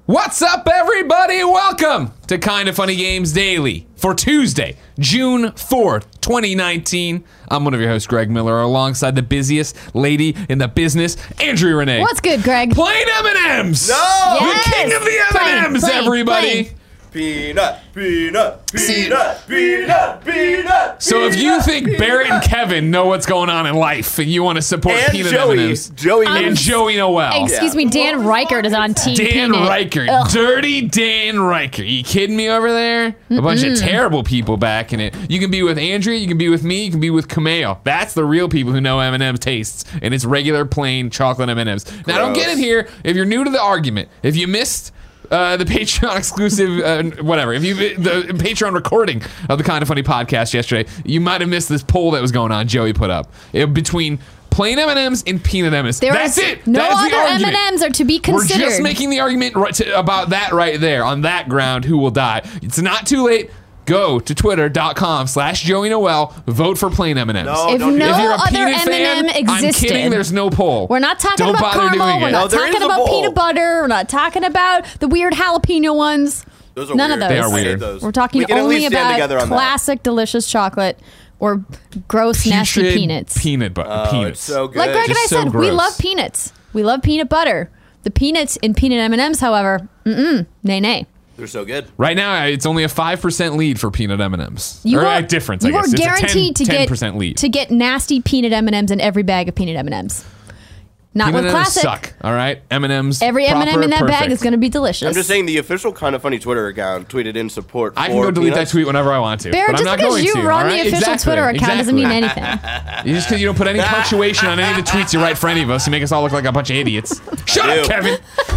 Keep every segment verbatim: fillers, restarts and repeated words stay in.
What's up, everybody? Welcome to Kinda Funny Games Daily for Tuesday, June fourth, twenty nineteen. I'm one of your hosts, Greg Miller, alongside the busiest lady in the business, Andrea Renee. What's good, Greg? Plain M and M's. No! Yes! The king of the M and M's, Plain, plain, everybody. plain. Peanut, peanut, See- peanut, peanut, peanut. So if you peanut, think peanut. Barrett and Kevin know what's going on in life and you want to support and Peanut Joey, M and M's, Joey, and Joey Noel. Excuse me, Dan Reichert is on Team Dan Peanut. Reichert, Ugh. dirty Dan Reichert. You kidding me over there? A bunch of terrible people backing it. You can be with Andrea, you can be with me, you can be with Kumail. That's the real people who know M and M's tastes, and it's regular plain chocolate M and M's. Now don't get in here if you're new to the argument. If you missed uh, the Patreon exclusive, uh, whatever. If you the Patreon recording of the Kinda Funny podcast yesterday, you might have missed this poll that was going on. Joey put up it, between plain M and M's and peanut M and M's. There That's is it. No that is the other M argument. and M's are to be considered. We're just making the argument right to, about that right there, on that ground, who will die. It's not too late. Go to twitter.com slash Joey Noel. Vote for plain M and M's. No, If don't do no If you're a other peanut M and M fan, I'm existed, kidding. There's no poll. We're not talking Don't about bother caramel. doing We're it. not No, there talking is a about bowl. peanut butter. We're not talking about the weird jalapeno ones. Those are None weird. of those. They are I hate weird. those. We're talking we can at only least stand about together on classic, delicious chocolate or gross, nasty Putrid peanuts. Peanut butter. that. Oh, peanuts. it's so good. Like Greg and I Just so said, we gross. love peanuts. We love peanut butter. The peanuts in peanut M and M's, however, mm-mm, nay, nay. They're so good. Right now, it's only a five percent lead for peanut M and M's. You or are, a difference, I you guess. are It's a guaranteed ten, to get ten percent lead. to get nasty peanut M and M's in every bag of peanut M and M's. Not Peanut with M and M's classic. suck, all right? M and M's, Every M and M proper, in that bag perfect. is going to be delicious. I'm just saying the official Kinda Funny Twitter account tweeted in support I can for go delete peanuts. that tweet whenever I want to. Barrett, but I'm just not because going you to, run all right? the official Exactly, Twitter account doesn't exactly. mean anything. You just because you don't put any punctuation on any of the tweets you write for any of us, you make us all look like a bunch of idiots. Shut I up, do. Kevin.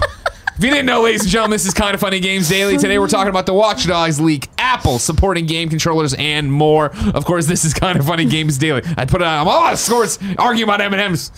If you didn't know, ladies and gentlemen, this is Kinda Funny Games Daily. Today we're talking about the Watch Dogs leak, Apple supporting game controllers, and more. Of course, this is Kinda Funny Games Daily. I put it on. I'm all out of scores arguing about M and M's.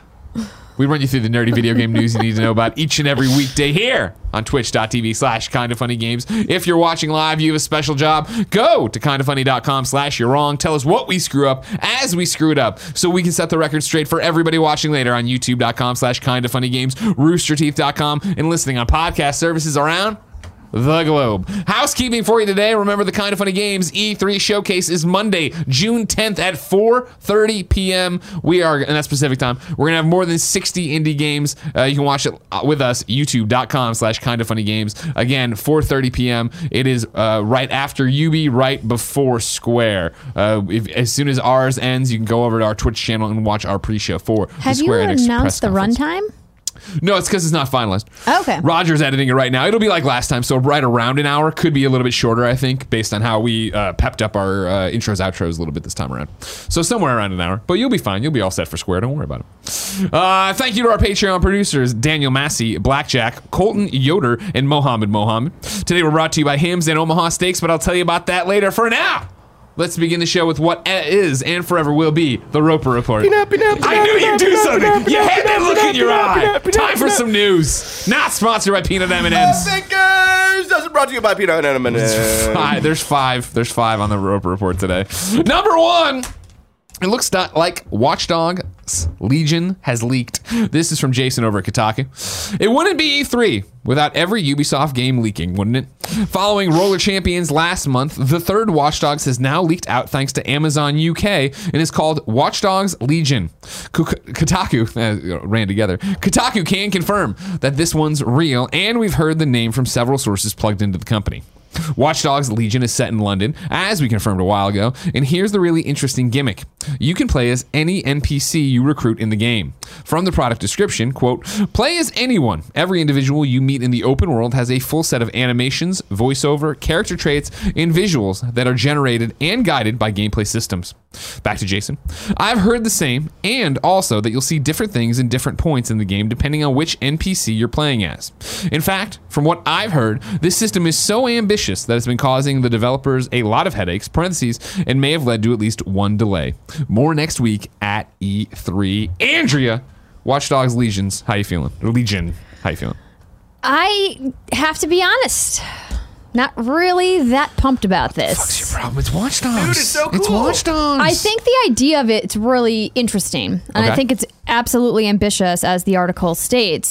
We run you through the nerdy video game news you need to know about each and every weekday here on twitch.tv slash Kinda Funny Games. If you're watching live, you have a special job. Go to kindafunny.com slash you're wrong. Tell us what we screw up as we screw it up so we can set the record straight for everybody watching later on youtube.com slash Kinda Funny Games, roosterteeth dot com, and listening on podcast services around the globe. Housekeeping for you today. Remember, the Kinda Funny Games E three showcase is Monday, June tenth at four thirty p.m. We are, and that's Pacific time, we're gonna have more than sixty indie games. Uh, you can watch it with us, youtube.com slash Kinda Funny Games. Again, four thirty p.m. It is uh, right after Ubi, right before Square. Uh, if, as soon as ours ends, you can go over to our Twitch channel and watch our pre-show for the Have you Square Enix press announced the conference. runtime? No, it's because it's not finalized. Okay. Roger's editing it right now. It'll be like last time, so right around an hour. Could be a little bit shorter, I think, based on how we uh, pepped up our uh, intros, outros a little bit this time around. So somewhere around an hour. But you'll be fine. You'll be all set for Square. Don't worry about it. Uh, thank you to our Patreon producers, Daniel Massey, Blackjack, Colton Yoder, and Mohammed Mohammed. Today we're brought to you by Hims and Omaha Steaks, but I'll tell you about that later. For now, let's begin the show with what is and forever will be the Roper Report. Peanut, peanut, peanut, I knew you'd do peanut, something. peanut, You had that peanut, look in your peanut, eye. peanut, peanut, Time for peanut. some news. Not sponsored by Peanut M and M's. Thinkers doesn't brought to you by Peanut M and M's. Five, there's five. There's five on the Roper Report today. Number one. It looks not like Watch Dogs Legion has leaked. This is from Jason over at Kotaku. It wouldn't be E three without every Ubisoft game leaking, wouldn't it? Following Roller Champions last month, the third Watch Dogs has now leaked out thanks to Amazon U K and is called Watch Dogs Legion. K- Kotaku, uh, ran together. Kotaku can confirm that this one's real, and we've heard the name from several sources plugged into the company. Watch Dogs Legion is set in London, as we confirmed a while ago, and here's the really interesting gimmick. You can play as any N P C you recruit in the game. From the product description, quote, play as anyone. Every individual you meet in the open world has a full set of animations, voiceover, character traits, and visuals that are generated and guided by gameplay systems. Back to Jason. I've heard the same, and also that you'll see different things in different points in the game depending on which N P C you're playing as. In fact, from what I've heard, this system is so ambitious that it's been causing the developers a lot of headaches, parentheses, and may have led to at least one delay. More next week at E three. Andrea, Watch Dogs Legions, how you feeling? Or Legion, how you feeling? I have to be honest. Not really that pumped about this. What's your problem? It's Watch Dogs. Dude, it's so It's cool. Watch Dogs. I think the idea of it's really interesting, and Okay. I think it's absolutely ambitious, as the article states.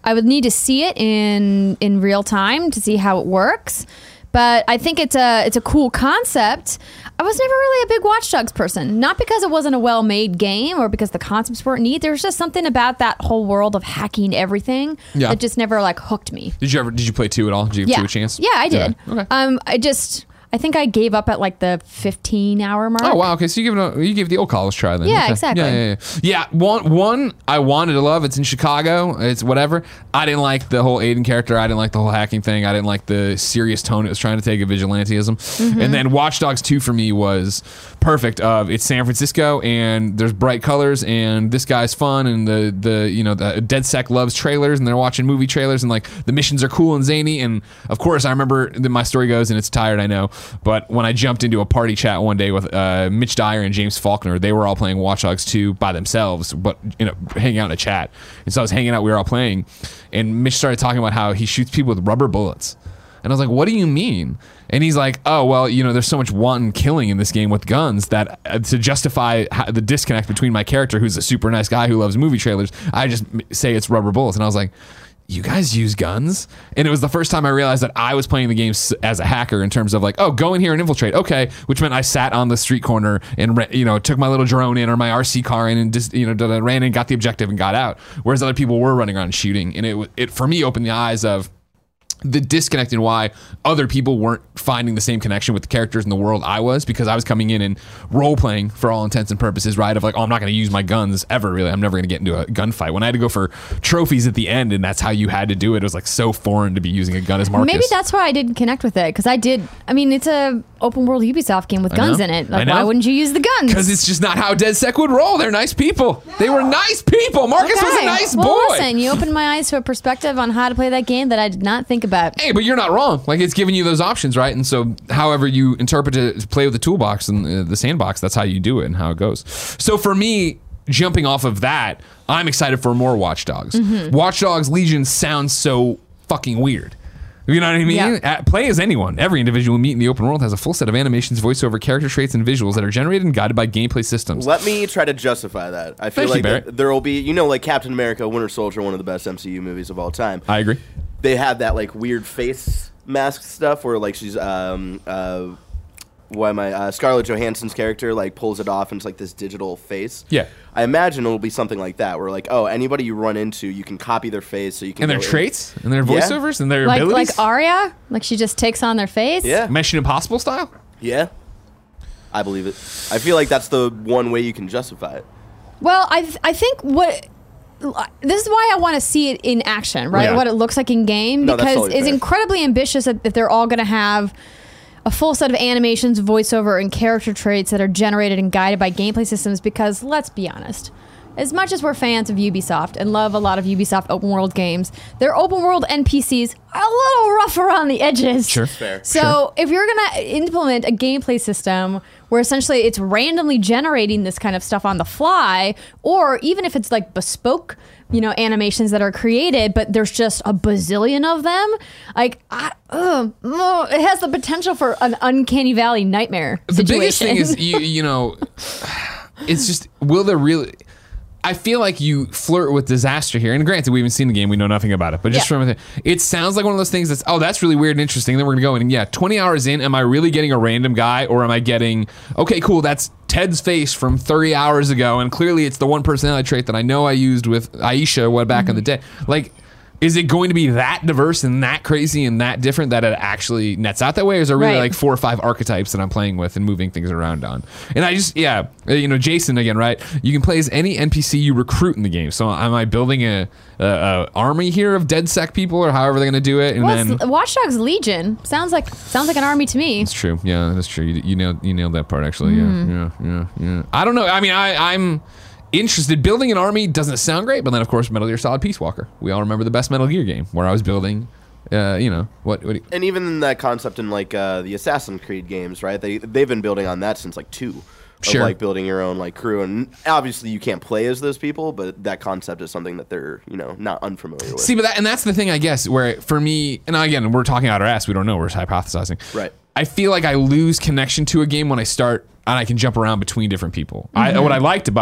I would need to see it in in real time to see how it works. But I think it's a it's a cool concept. I was never really a big Watch Dogs person. Not because it wasn't a well-made game or because the concepts weren't neat. There was just something about that whole world of hacking everything Yeah. that just never like hooked me. Did you ever? Did you play two at all? Did you give Yeah, two a chance? yeah, I did. Yeah. Okay. Um, I just I think I gave up at like the fifteen hour mark. Oh wow! Okay, so you give it a, you gave the old college try then. Yeah, Okay. exactly. Yeah, yeah, yeah. Yeah, one one I wanted to love. It's in Chicago. It's whatever. I didn't like the whole Aiden character. I didn't like the whole hacking thing. I didn't like the serious tone it was trying to take of vigilantism. Mm-hmm. And then Watch Dogs two for me was perfect. Of it's San Francisco and there's bright colors and this guy's fun and the the you know the DedSec loves trailers and they're watching movie trailers and like the missions are cool and zany and of course I remember that my story goes and it's tired I know, but when I jumped into a party chat one day with uh, Mitch Dyer and James Faulkner. They were all playing Watch Dogs two by themselves, but you know, hanging out in a chat. And so I was hanging out. We were all playing, and Mitch started talking about how he shoots people with rubber bullets. And I was like, "What do you mean?" And he's like, "Oh, well, you know, there's so much wanton killing in this game with guns that uh, to justify how, the disconnect between my character, who's a super nice guy who loves movie trailers, I just m- say it's rubber bullets." And I was like, you guys use guns? And it was the first time I realized that I was playing the game s- as a hacker in terms of like, oh, go in here and infiltrate. Okay, which meant I sat on the street corner and re- you know took my little drone in or my R C car in and just you know da- da- ran in, got the objective and got out. Whereas other people were running around shooting, and it w- it for me opened the eyes of the disconnect and why other people weren't finding the same connection with the characters in the world I was, because I was coming in and role playing for all intents and purposes, right? Of like, oh, I'm not going to use my guns ever, really. I'm never going to get into a gunfight. When I had to go for trophies at the end and that's how you had to do it, it was like so foreign to be using a gun as Marcus. Maybe that's why I didn't connect with it, because I did. I mean, it's a open world Ubisoft game with I guns know. in it. I Like, know. why wouldn't you use the guns? Because it's just not how DedSec would roll. They're nice people. They were nice people. Marcus was a Okay. nice well, boy. Listen, you opened my eyes to a perspective on how to play that game that I did not think about. Hey, but you're not wrong. Like, it's giving you those options, right? And so however you interpret it, play with the toolbox and uh, the sandbox, that's how you do it and how it goes. So for me, jumping off of that, I'm excited for more Watch Dogs. Mm-hmm. Watch Dogs Legion sounds so fucking weird. You know what I mean? Yeah. At play as anyone. Every individual we meet in the open world has a full set of animations, voiceover, character traits, and visuals that are generated and guided by gameplay systems. Let me try to justify that. I feel Thank you, like Barrett. th- there will be, you know, like Captain America, Winter Soldier, one of the best M C U movies of all time. I agree. They have that like weird face mask stuff where like she's um uh why am I uh, Scarlett Johansson's character like pulls it off and it's like this digital face. Yeah. I imagine it'll be something like that where like, oh, anybody you run into, you can copy their face so you can And their go in- traits and their Yeah. voiceovers and their Like abilities. like Arya, like she just takes on their face. Yeah. Mission Impossible style? Yeah. I believe it. I feel like that's the one way you can justify it. Well, I th- I think what this is why I want to see it in action, right? Yeah. What it looks like in game, No, that's because totally it's fair. incredibly ambitious that, that they're all going to have a full set of animations, voiceover, and character traits that are generated and guided by gameplay systems. Because let's be honest, as much as we're fans of Ubisoft and love a lot of Ubisoft open world games, their open world N P Cs are a little rough around the edges. Sure. Fair. So Sure. if you're going to implement a gameplay system where essentially it's randomly generating this kind of stuff on the fly, or even if it's like bespoke, you know, animations that are created, but there's just a bazillion of them, like, I, ugh, ugh, it has the potential for an uncanny valley nightmare The situation. biggest thing is, you, you know, it's just, will there really... I feel like you flirt with disaster here. And granted, we haven't seen the game. We know nothing about it. But just Yeah. from it, it sounds like one of those things that's, oh, that's really weird and interesting. Then we're going to go in. And yeah, twenty hours in, am I really getting a random guy? Or am I getting, okay, cool, that's Ted's face from thirty hours ago. And clearly it's the one personality trait that I know I used with Aisha what back in the day. Like, is it going to be that diverse and that crazy and that different that it actually nets out that way? Or is there really Right. like four or five archetypes that I'm playing with and moving things around on? And I just, yeah, uh, you know, Jason again, right? You can play as any N P C you recruit in the game. So am I building a, a, a army here of DedSec people or however they're going to do it? And Well, then it's Watch Dogs Legion sounds like sounds like an army to me. it's true. Yeah, that's true. You, you nailed you nailed that part actually. Yeah, yeah, yeah, yeah. I don't know. I mean, I, I'm interested. Building an army doesn't sound great, but then of course Metal Gear Solid Peace Walker. We all remember the best Metal Gear game where I was building. Uh, you know what? what do you- And even that concept in like uh, the Assassin's Creed games, right? They they've been building on that since like two. Of, Sure. like building your own like crew, and obviously you can't play as those people, but that concept is something that they're you know not unfamiliar with. See, but that and that's the thing, I guess, where for me, and again, we're talking out our ass. We don't know. We're hypothesizing. Right. I feel like I lose connection to a game when I start and I can jump around between different people. I, what I liked about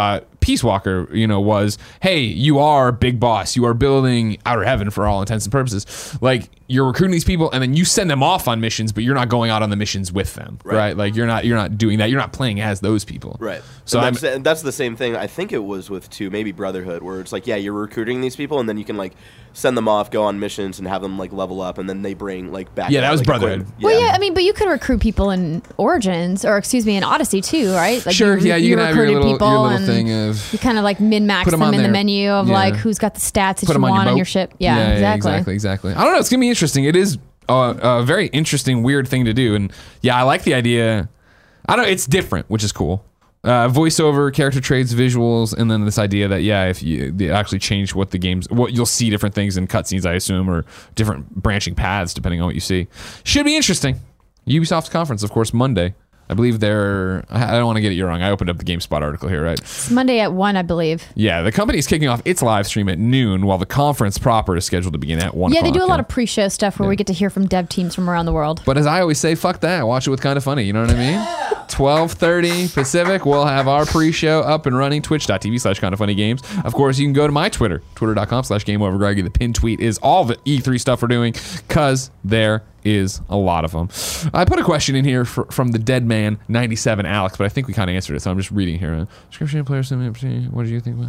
Peace Walker, you know, was, hey, you are Big Boss. You are building Outer Heaven for all intents and purposes. Like, you're recruiting these people, and then you send them off on missions, but you're not going out on the missions with them, right? right? Like, you're not you're not doing that. You're not playing as those people. Right. So and I'm, that's, and that's the same thing. I think it was with two, maybe Brotherhood, where it's like, yeah, you're recruiting these people, and then you can, like, send them off, go on missions, and have them, like, level up, and then they bring, like, back. Yeah, that out, was like, Brotherhood. equipment. Well, yeah, I mean, but you could recruit people in Origins, or excuse me, in Odyssey too, right? Like sure, you, yeah, you, you can have your recruited little, people your little and thing of... you kind of like min-max Put 'em them on in the there. menu of Yeah. like who's got the stats that Put you 'em on your want on boat. your ship. Yeah, yeah, exactly. Yeah, exactly, exactly. I don't know. It's gonna be interesting. It is a, a very interesting, weird thing to do, and yeah, I like the idea. I don't. It's different, which is cool. Uh, voiceover, character traits, visuals, and then this idea that yeah, if you they actually change what the game's, what you'll see different things in cutscenes, I assume, or different branching paths depending on what you see. Should be interesting. Ubisoft's conference, of course, Monday. I believe they're. I don't want to get it wrong. I opened up the GameSpot article here, right? It's Monday at one, I believe. Yeah, the company is kicking off its live stream at noon, while the conference proper is scheduled to begin at one. Yeah, they o'clock. do a lot of pre-show stuff where we get to hear from dev teams from around the world. But as I always say, fuck that. Watch it with Kind of Funny. You know what I mean? twelve thirty Pacific. We'll have our pre-show up and running. Twitch.tv slash Kind of Funny Games. Of course, you can go to my Twitter. Twitter.com slash Game Over Greggy. The pinned tweet is all the E three stuff we're doing because there is a lot of them. I put a question in here for, from the Dead Man ninety-seven Alex, but I think we kind of answered it, so I'm just reading here. Description, player, what do you think?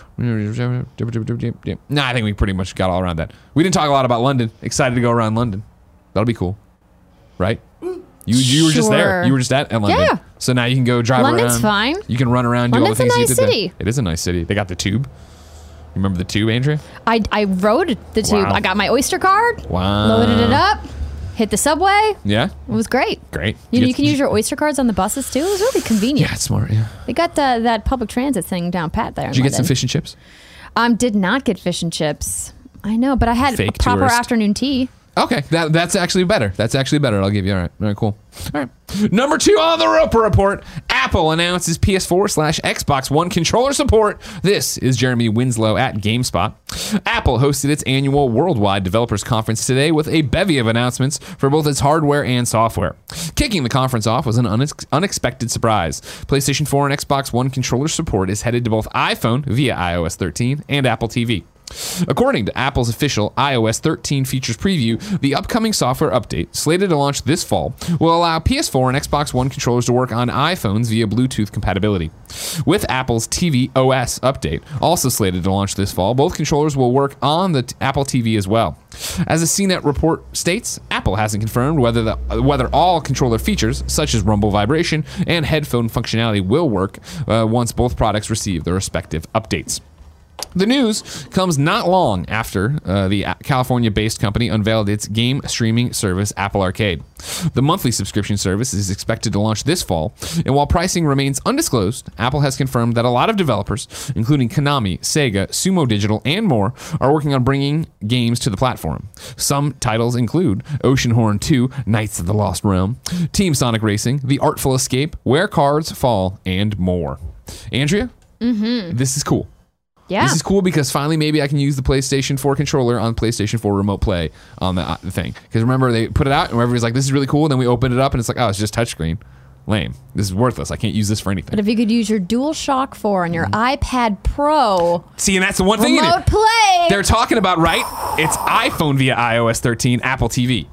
Nah, I think we pretty much got all around that. We didn't talk a lot about London. Excited to go around London. That'll be cool, right? You you were just there. Sure. You were just at, at London. Yeah. So now you can go drive London's around. fine. You can run around, do London's all the a things nice you did city. there. It is a nice city. They got the tube. You remember the tube, Andrea? I, I rode the tube. Wow. I got my Oyster card. Wow. Loaded it up. Hit the subway. Yeah. It was great. Great. You, get- you can use your Oyster cards on the buses too. It was really convenient. Yeah, it's smart. Yeah. They got the, that public transit thing down pat there. in Did you get some London. fish and chips? Um, did not get fish and chips. I know, but I had Fake a proper tourist. afternoon tea. Okay, that that's actually better. That's actually better. I'll give you. All right. All right, cool. All right. Number two on the Roper Report. Apple announces P S four slash Xbox One controller support. This is Jeremy Winslow at GameSpot. Apple hosted its annual Worldwide Developers Conference today with a bevy of announcements for both its hardware and software. Kicking the conference off was an unex- unexpected surprise. PlayStation four and Xbox One controller support is headed to both iPhone via i O S thirteen and Apple T V. According to Apple's official i O S thirteen features preview, the upcoming software update, slated to launch this fall, will allow P S four and Xbox One controllers to work on iPhones via Bluetooth compatibility. With Apple's T V O S update, also slated to launch this fall, both controllers will work on the t- Apple T V as well. As a C net report states, Apple hasn't confirmed whether the whether all controller features, such as rumble vibration and headphone functionality, will work uh, once both products receive their respective updates. The news comes not long after uh, the California-based company unveiled its game streaming service, Apple Arcade. The monthly subscription service is expected to launch this fall, and while pricing remains undisclosed, Apple has confirmed that a lot of developers, including Konami, Sega, Sumo Digital, and more, are working on bringing games to the platform. Some titles include Oceanhorn two, Knights of the Lost Realm, Team Sonic Racing, The Artful Escape, Where Cards Fall, and more. Andrea, mm-hmm. This is cool. Yeah. This is cool because finally maybe I can use the PlayStation four controller on PlayStation four Remote Play on the, uh, the thing. Because remember, they put it out and everybody's like, this is really cool. And then we opened it up and it's like, oh, it's just touchscreen. Lame. This is worthless. I can't use this for anything. But if you could use your DualShock four on your iPad Pro, See, and that's the one thing in Remote it. Play. They're talking about, right? It's iPhone via i O S thirteen, Apple T V.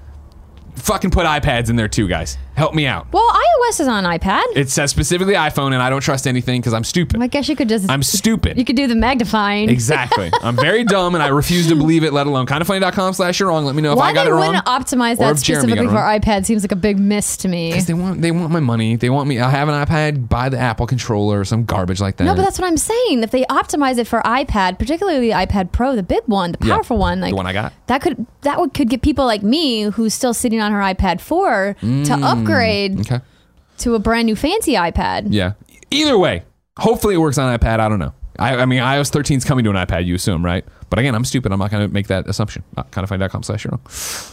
Fucking put iPads in there too, guys. Help me out. Well, iOS is on iPad. It says specifically iPhone, and I don't trust anything because I'm stupid. I guess you could just. I'm stupid. You could do the magnifying. Exactly. I'm very dumb, and I refuse to believe it, let alone kindoffunny.com slash you're wrong. Let me know if Why I got they it wrong. wouldn't optimize or that if Jeremy specifically got for it wrong. iPad seems like a big miss to me. Because they want, they want my money. They want me. I have an iPad, buy the Apple controller or some garbage like that. No, but that's what I'm saying. If they optimize it for iPad, particularly the iPad Pro, the big one, the Yeah, powerful one, like the one I got. that could that would could get people like me who's still sitting on her iPad four to upgrade Okay. to a brand new fancy iPad. Yeah. Either way, hopefully it works on iPad. I don't know. I, I mean, i O S thirteen is coming to an iPad, you assume, right? But again, I'm stupid. I'm not going to make that assumption. kindoffunny.com slash you're wrong.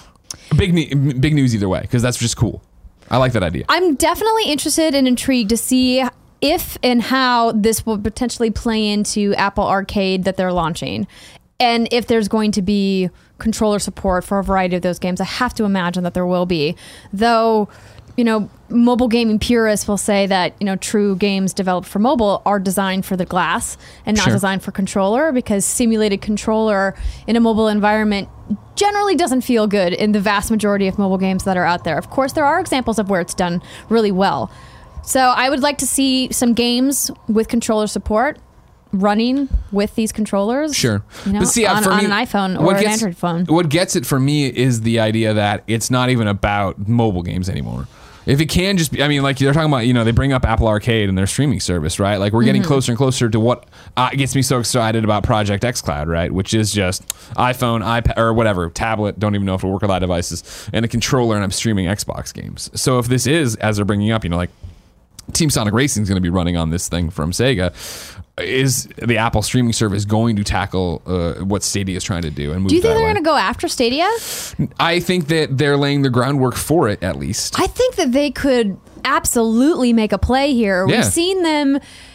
Big, ne- big news either way, because that's just cool. I like that idea. I'm definitely interested and intrigued to see if and how this will potentially play into Apple Arcade that they're launching. And if there's going to be controller support for a variety of those games. I have to imagine that there will be. Though, you know, mobile gaming purists will say that, you know, true games developed for mobile are designed for the glass and not Sure. designed for controller, because simulated controller in a mobile environment generally doesn't feel good in the vast majority of mobile games that are out there. Of course, there are examples of where it's done really well. So I would like to see some games with controller support running with these controllers. Sure. You know, But see, uh, on, for on me, an iPhone or what an gets- Android phone. What gets it for me is the idea that it's not even about mobile games anymore. If it can just be, I mean, like they're talking about, you know, they bring up Apple Arcade and their streaming service, right? Like we're getting Mm-hmm. closer and closer to what uh, gets me so excited about Project xCloud, right? Which is just iPhone, iPad, or whatever, tablet, don't even know if it'll work with iDevices, and a controller, and I'm streaming Xbox games. So if this is, as they're bringing up, you know, like Team Sonic Racing is going to be running on this thing from Sega, is the Apple streaming service going to tackle uh, what Stadia is trying to do and move Do you think that they're way? going to go after Stadia? I think that they're laying the groundwork for it, at least. I think that they could absolutely make a play here. Yeah. We've seen them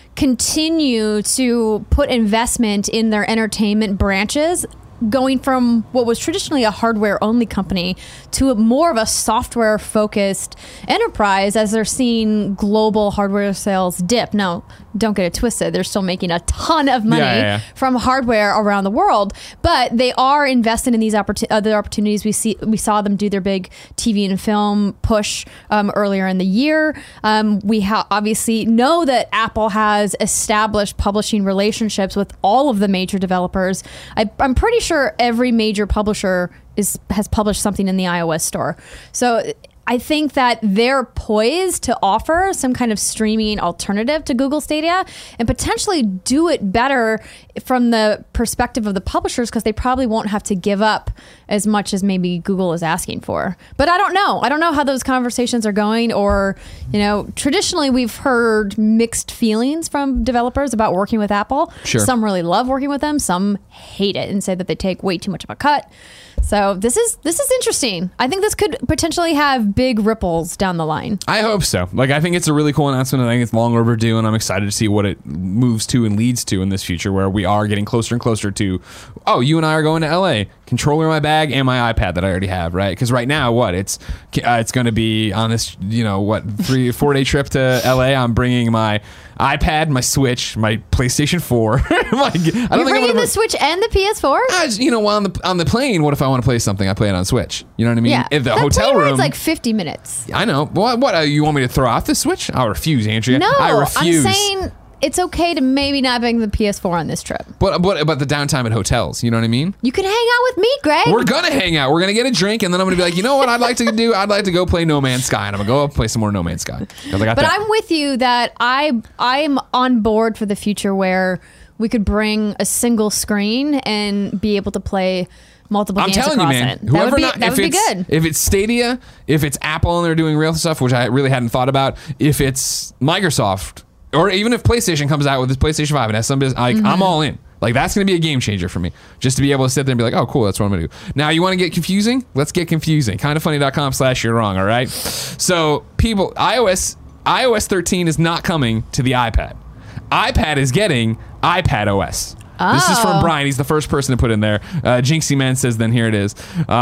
continue to put investment in their entertainment branches, going from what was traditionally a hardware only company to a more of a software focused enterprise, as they're seeing global hardware sales dip. Now, don't get it twisted, they're still making a ton of money Yeah, yeah, yeah. from hardware around the world, but they are invested in these opportun- other opportunities. We see we saw them do their big T V and film push um, earlier in the year. Um, we ha- obviously know that Apple has established publishing relationships with all of the major developers. I, I'm pretty sure every major publisher is has published something in the iOS store. So I think that they're poised to offer some kind of streaming alternative to Google Stadia and potentially do it better from the perspective of the publishers, because they probably won't have to give up as much as maybe Google is asking for. But I don't know. I don't know how those conversations are going, or, you know, traditionally we've heard mixed feelings from developers about working with Apple. Sure. Some really love working with them. Some hate it and say that they take way too much of a cut. So this is this is interesting. I think this could potentially have big ripples down the line. I hope so. Like, I think it's a really cool announcement. I think it's long overdue, and I'm excited to see what it moves to and leads to in this future, where we are getting closer and closer to, oh, you and I are going to L A. Controller in my bag and my iPad that I already have, right? Because right now, what it's uh, it's going to be on this, you know, what three four day trip to L A. I'm bringing my iPad, my Switch, my PlayStation four. like, I don't You're think I'm bringing gonna the bring- Switch and the P S four? I just- you know, while on the on the plane, what if I want to play something? I play it on Switch. You know what I mean? Yeah. If the that hotel plane ride's room, like fifty minutes. I know. What? What? Uh, you want me to throw off the Switch? I refuse, Andrea. No, I refuse. I'm saying it's okay to maybe not bring the P S four on this trip. But but about the downtime at hotels, you know what I mean? You can hang out with me, Greg. We're gonna hang out. We're gonna get a drink, and then I'm gonna be like, you know what? I'd like to do. I'd like to go play No Man's Sky, and I'm gonna go play some more No Man's Sky. 'Cause I got But that. I'm with you that I I'm on board for the future where we could bring a single screen and be able to play multiple I'm games telling you, across man. it. That Whoever would be, not, that if would be it's good. if it's Stadia, if it's Apple and they're doing real stuff, which I really hadn't thought about, if it's Microsoft, or even if PlayStation comes out with this PlayStation five and has some business, like, Mm-hmm. I'm all in. Like, that's going to be a game changer for me. Just to be able to sit there and be like, oh, cool, that's what I'm going to do. Now, you want to get confusing? Let's get confusing. Kindafunny.com slash you're wrong, all right? So, people, iOS iOS thirteen is not coming to the iPad. iPad is getting iPad O S. This is from Oh. Brian. He's the first person to put in there. Uh, Jinxie Man says, then here it is.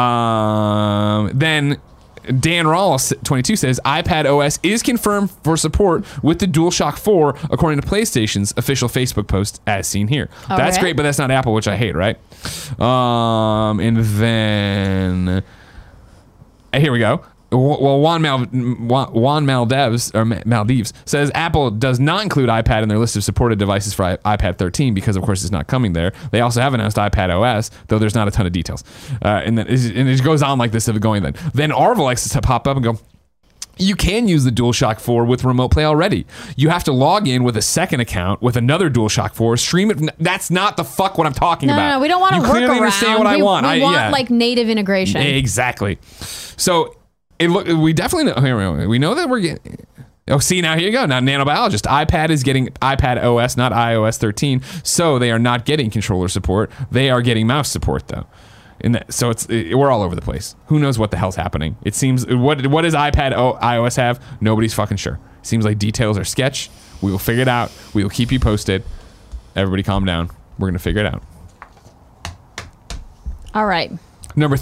Um, then Dan Rawls twenty-two says iPad O S is confirmed for support with the DualShock four, according to PlayStation's official Facebook post, as seen here. All that's right. great, but that's not Apple, which I hate, right? Um, and then uh, here we go. Well, Juan, Mal, Juan, Juan Maldives, or Maldives says Apple does not include iPad in their list of supported devices for i- iPad thirteen because, of course, it's not coming there. They also have announced iPad O S, though there's not a ton of details. Uh, and then and it goes on like this of going then. Then Arvel likes to pop up and go, you can use the DualShock four with Remote Play already. You have to log in with a second account with another DualShock four, stream it. That's not the fuck what I'm talking No, about. no, no, we don't want to You work clearly around. understand what we, I want. We I, want yeah. like native integration. Exactly. So it look. We definitely know. Here we, go. we know that we're getting. Oh, see, now here you go. Now, nanobiologist. iPad is getting iPad O S, not iOS thirteen. So they are not getting controller support. They are getting mouse support, though. In that, so it's it, we're all over the place. Who knows what the hell's happening? It seems what what does iPad o, iOS have? Nobody's fucking sure. Seems like details are sketch. We will figure it out. We will keep you posted. Everybody, calm down. We're gonna figure it out. All right. Number three.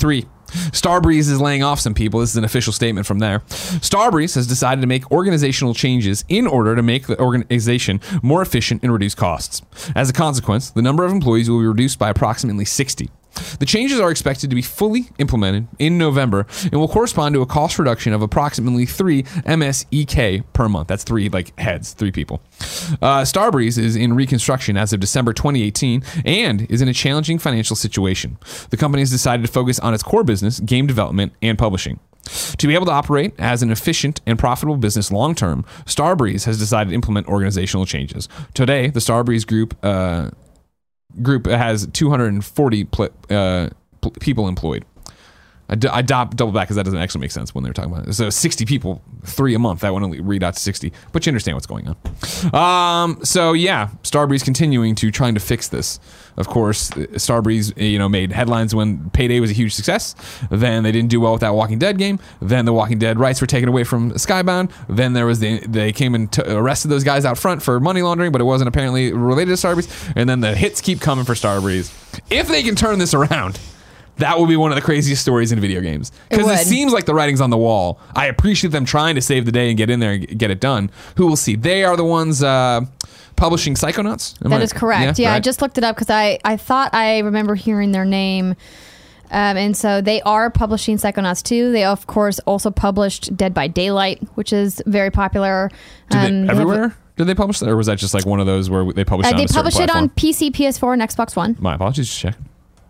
Starbreeze is laying off some people. This is an official statement from there. Starbreeze has decided to make organizational changes in order to make the organization more efficient and reduce costs. As a consequence, the number of employees will be reduced by approximately sixty. The changes are expected to be fully implemented in November and will correspond to a cost reduction of approximately three M S E K per month. That's three like heads, three people. Uh, Starbreeze is in reconstruction as of December twenty eighteen and is in a challenging financial situation. The company has decided to focus on its core business, game development, and publishing. To be able to operate as an efficient and profitable business long term, Starbreeze has decided to implement organizational changes. Today, the Starbreeze Group uh, group has two hundred forty pl- uh, pl- people employed. I, d- I do- double back because that doesn't actually make sense when they're talking about it. So sixty people, three a month. That would only read out to sixty. But you understand what's going on. Um, so yeah, Starbreeze continuing to trying to fix this. Of course, Starbreeze, you know, made headlines when Payday was a huge success. Then they didn't do well with that Walking Dead game. Then the Walking Dead rights were taken away from Skybound. Then there was the they came and t- arrested those guys out front for money laundering, but it wasn't apparently related to Starbreeze. And then the hits keep coming for Starbreeze. If they can turn this around, that will be one of the craziest stories in video games. Because it, it seems like the writing's on the wall. I appreciate them trying to save the day and get in there and get it done. Who will see? They are the ones uh, publishing Psychonauts? Am that I, is correct. Yeah, yeah right? I just looked it up because I, I thought I remember hearing their name. Um, and so they are publishing Psychonauts two. They, of course, also published Dead by Daylight, which is very popular. Do um, they, everywhere? They Did they publish that? Or was that just like one of those where they published uh, it on They a certain published it platform? on P C, P S four, and Xbox One. My apologies. Just check.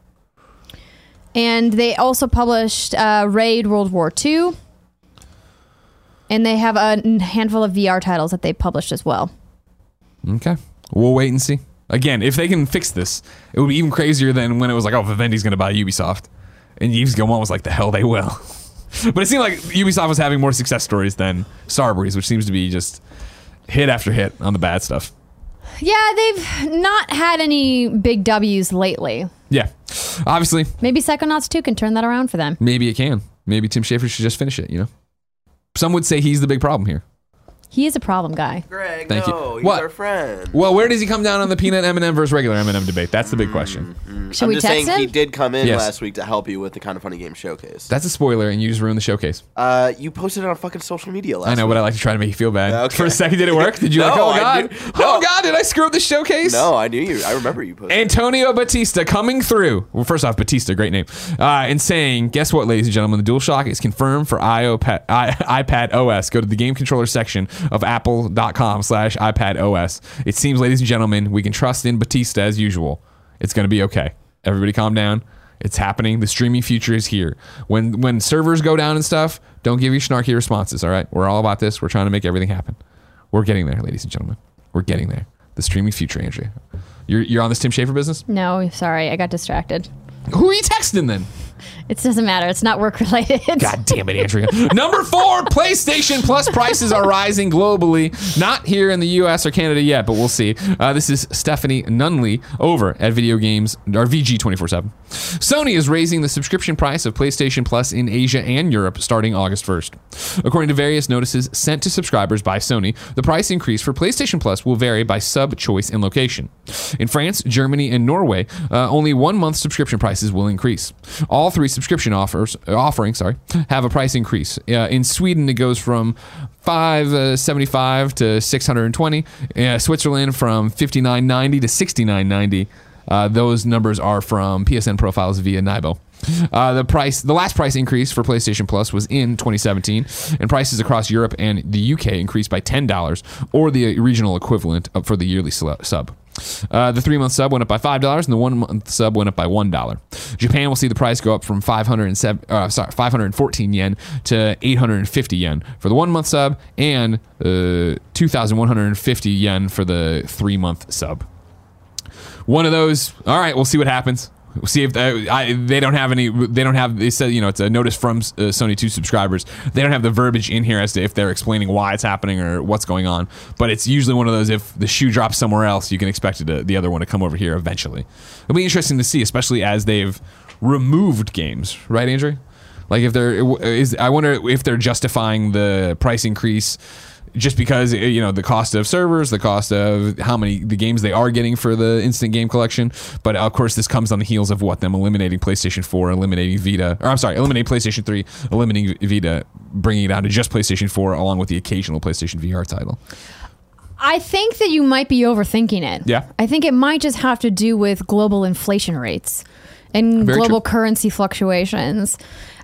And they also published uh, Raid World War Two. And they have a handful of V R titles that they published as well. Okay. We'll wait and see. Again, if they can fix this, it would be even crazier than when it was like, oh, Vivendi's going to buy Ubisoft. And Yves Guillemot was like, the hell they will. But it seemed like Ubisoft was having more success stories than Starbreeze, which seems to be just hit after hit on the bad stuff. Yeah, they've not had any big W's lately. Yeah. Obviously. Maybe Psychonauts two can turn that around for them. Maybe it can. Maybe Tim Schafer should just finish it, you know? Some would say he's the big problem here. He is a problem guy. Greg, Thank no, you. he's What? our friend. Well, where does he come down on the peanut M and M versus regular M and M debate? That's the big question. Mm-hmm. Should I'm we just text saying he him? did come in Yes. last week to help you with the Kind of Funny Game showcase. That's a spoiler, and you just ruined the showcase. Uh, you posted it on fucking social media last I know, week. but I like to try to make you feel bad. Okay. For a second, did it work? Did you No, like, oh I god, did- oh no. god, did I screw up the showcase? No, I knew you. I remember you posted it. Antonio Batista coming through. Well, first off, Batista, great name. Uh, and saying, guess what, ladies and gentlemen? The DualShock is confirmed for iOpad, I, iPad O S. Go to the game controller section of apple.com slash iPad O S. It seems, ladies and gentlemen, we can trust in Batista as usual. It's going to be okay. Everybody calm down. It's happening. The streaming future is here. When when servers go down and stuff, don't give your snarky responses, all right? We're all about this. We're trying to make everything happen. We're getting there, ladies and gentlemen. We're getting there. The streaming future, Andrea. You're, you're on this Tim Schafer business? No, sorry. I got distracted. Who are you texting then? It doesn't matter. It's not work related. God damn it, Andrea. Number four, PlayStation Plus prices are rising globally. Not here in the U S or Canada yet, but we'll see. Uh, this is Stephanie Nunley over at Video Games, or V G twenty-four seven. Sony is raising the subscription price of PlayStation Plus in Asia and Europe starting August first. According to various notices sent to subscribers by Sony, the price increase for PlayStation Plus will vary by sub, choice, and location. In France, Germany, and Norway, uh, only one month subscription prices will increase. All three subscription offers offering sorry have a price increase. Uh, in Sweden, it goes from five seventy-five to six hundred twenty. Uh, Switzerland from fifty-nine ninety to sixty-nine ninety. Uh, those numbers are from P S N profiles via Nibo. Uh, the price, the last price increase for PlayStation Plus was in twenty seventeen, and prices across Europe and the U K increased by ten dollars, or the regional equivalent of, for the yearly sub. Uh, the three-month sub went up by five dollars, and the one-month sub went up by one dollar. Japan will see the price go up from five hundred seven, uh, sorry, five hundred fourteen yen to eight hundred fifty yen for the one-month sub, and uh, two thousand one hundred fifty yen for the three-month sub. One of those. All right, we'll see what happens. We'll see if uh, I, they don't have any. They don't have. They said, you know, it's a notice from uh, Sony to subscribers. They don't have the verbiage in here as to if they're explaining why it's happening or what's going on. But it's usually one of those. If the shoe drops somewhere else, you can expect it to, the other one to come over here eventually. It'll be interesting to see, especially as they've removed games, right, Andrew? Like if they're is, I wonder if they're justifying the price increase just because, you know, the cost of servers, the cost of how many the games they are getting for the instant game collection. But of course, this comes on the heels of what them eliminating PlayStation four, eliminating Vita, or I'm sorry, eliminating PlayStation three, eliminating Vita, bringing it down to just PlayStation four, along with the occasional PlayStation V R title. I think that you might be overthinking it. Yeah. I think it might just have to do with global inflation rates and Very global true. currency fluctuations.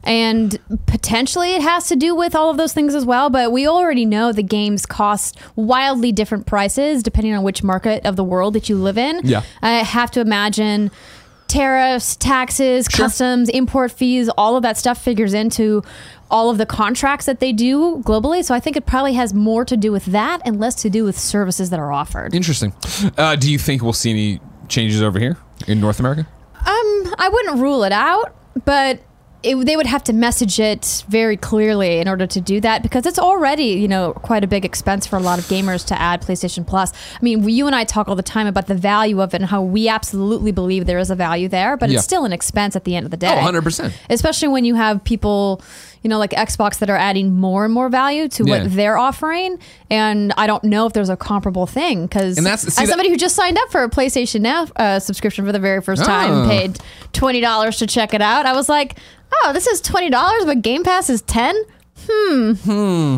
And potentially it has to do with all of those things as well. But we already know the games cost wildly different prices depending on which market of the world that you live in. Yeah. I have to imagine tariffs, taxes, Sure. customs, import fees, all of that stuff figures into all of the contracts that they do globally. So I think it probably has more to do with that and less to do with services that are offered. Interesting. Uh, do you think we'll see any changes over here in North America? Um, I wouldn't rule it out, but it, they would have to message it very clearly in order to do that, because it's already, you know, quite a big expense for a lot of gamers to add PlayStation Plus. I mean, you and I talk all the time about the value of it and how we absolutely believe there is a value there, but Yeah. it's still an expense at the end of the day. Oh, one hundred percent. Especially when you have people, you know, like Xbox that are adding more and more value to Yeah. what they're offering. And I don't know if there's a comparable thing, because And that's- see, as that- somebody who just signed up for a PlayStation Now uh, subscription for the very first time, Oh. paid twenty dollars to check it out, I was like, oh, this is twenty dollars, but Game Pass is ten dollars? Hmm. Hmm.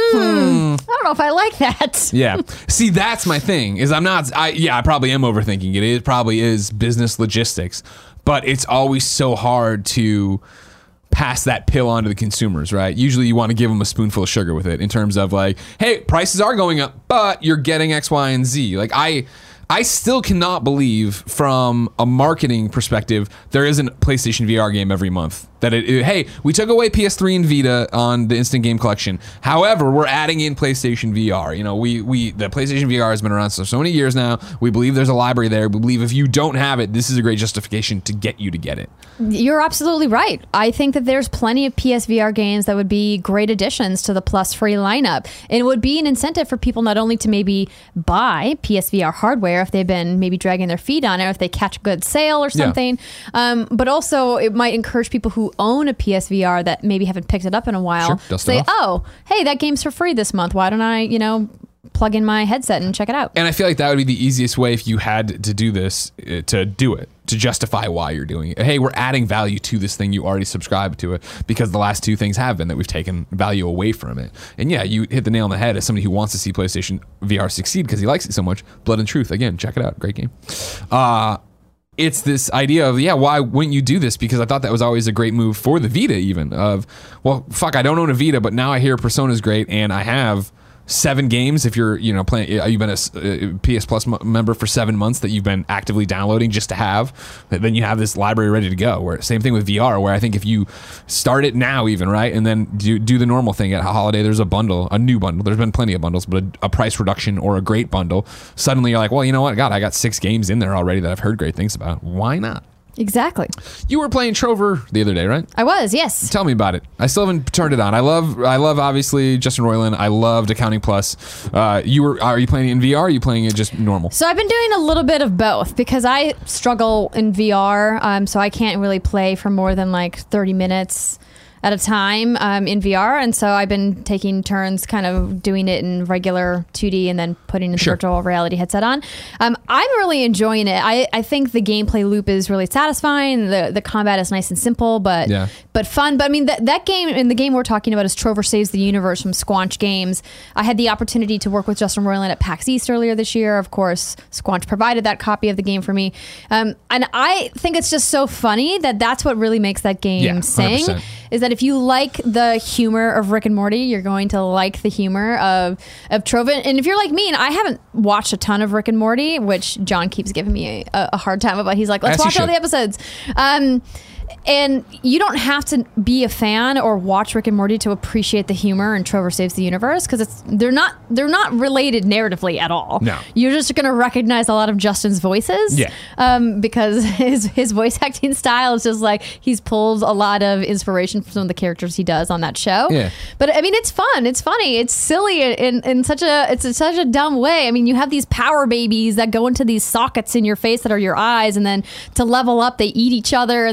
Hmm. I don't know if I like that. Yeah. See, that's my thing. Is I'm not. I yeah. I probably am overthinking it. It probably is business logistics, but it's always so hard to pass that pill on to the consumers, right? Usually, you want to give them a spoonful of sugar with it in terms of like, hey, prices are going up, but you're getting X, Y, and Z. Like I. I still cannot believe, from a marketing perspective, there isn't a PlayStation V R game every month. That it, it- hey, we took away P S three and Vita on the Instant Game Collection. However, we're adding in PlayStation V R. You know, we we the PlayStation V R has been around for so many years now. We believe there's a library there. We believe if you don't have it, this is a great justification to get you to get it. You're absolutely right. I think that there's plenty of P S V R games that would be great additions to the Plus free lineup. And it would be an incentive for people not only to maybe buy P S V R hardware if they've been maybe dragging their feet on it, or if they catch a good sale or Yeah. something, um, but also it might encourage people who own a P S V R that maybe haven't picked it up in a while Sure, dust it say, off. oh, hey, that game's for free this month. Why don't I, you know, plug in my headset and check it out? And I feel like that would be the easiest way if you had to do this, uh, to do it, to justify why you're doing it. Hey, we're adding value to this thing. You already subscribe to it, because the last two things have been that we've taken value away from it. And yeah, you hit the nail on the head as somebody who wants to see PlayStation V R succeed because he likes it so much. Blood and Truth, again, check it out. Great game. Uh, it's this idea of, yeah, why wouldn't you do this? Because I thought that was always a great move for the Vita, even of, well, fuck, I don't own a Vita, but now I hear Persona's great and I have seven games. If you're, you know, playing, you've been a s- uh, P S Plus m- member for seven months that you've been actively downloading just to have, then you have this library ready to go. Where same thing with V R, where I think if you start it now, even right, and then do do the normal thing at holiday, there's a bundle, a new bundle. There's been plenty of bundles, but a, a price reduction or a great bundle. Suddenly you're like, well, you know what? God, I got six games in there already that I've heard great things about. Why not? Exactly. You were playing Trover the other day, right? I was, yes. Tell me about it. I still haven't turned it on. I love, I love obviously Justin Roiland. I loved Accounting Plus. Uh, you were, are you playing it in V R? Or are you playing it just normal? So I've been doing a little bit of both because I struggle in V R, um, so I can't really play for more than like thirty minutes at a time um, in V R, and so I've been taking turns kind of doing it in regular two D and then putting the Sure. virtual reality headset on. Um, I'm really enjoying it. I, I think the gameplay loop is really satisfying. The the combat is nice and simple, but Yeah. but fun. But I mean, that that game, and the game we're talking about is Trover Saves the Universe from Squanch Games. I had the opportunity to work with Justin Roiland at PAX East earlier this year. Of course, Squanch provided that copy of the game for me. Um, and I think it's just so funny that that's what really makes that game Yeah, sing, one hundred percent. is that if you like the humor of Rick and Morty, you're going to like the humor of, of Trover. And if you're like me, and I haven't watched a ton of Rick and Morty, which John keeps giving me a, a hard time about. He's like, let's As he watch all should. the episodes. Um, and you don't have to be a fan or watch Rick and Morty to appreciate the humor in Trover Saves the Universe, because it's they're not they're not related narratively at all. No. You're just going to recognize a lot of Justin's voices. Yeah. Um, because his his voice acting style is just like he's pulled a lot of inspiration from some of the characters he does on that show. Yeah. But I mean, it's fun. It's funny. It's silly in, in such a it's in such a dumb way. I mean, you have these power babies that go into these sockets in your face that are your eyes, and then to level up, they eat each other, and then you stick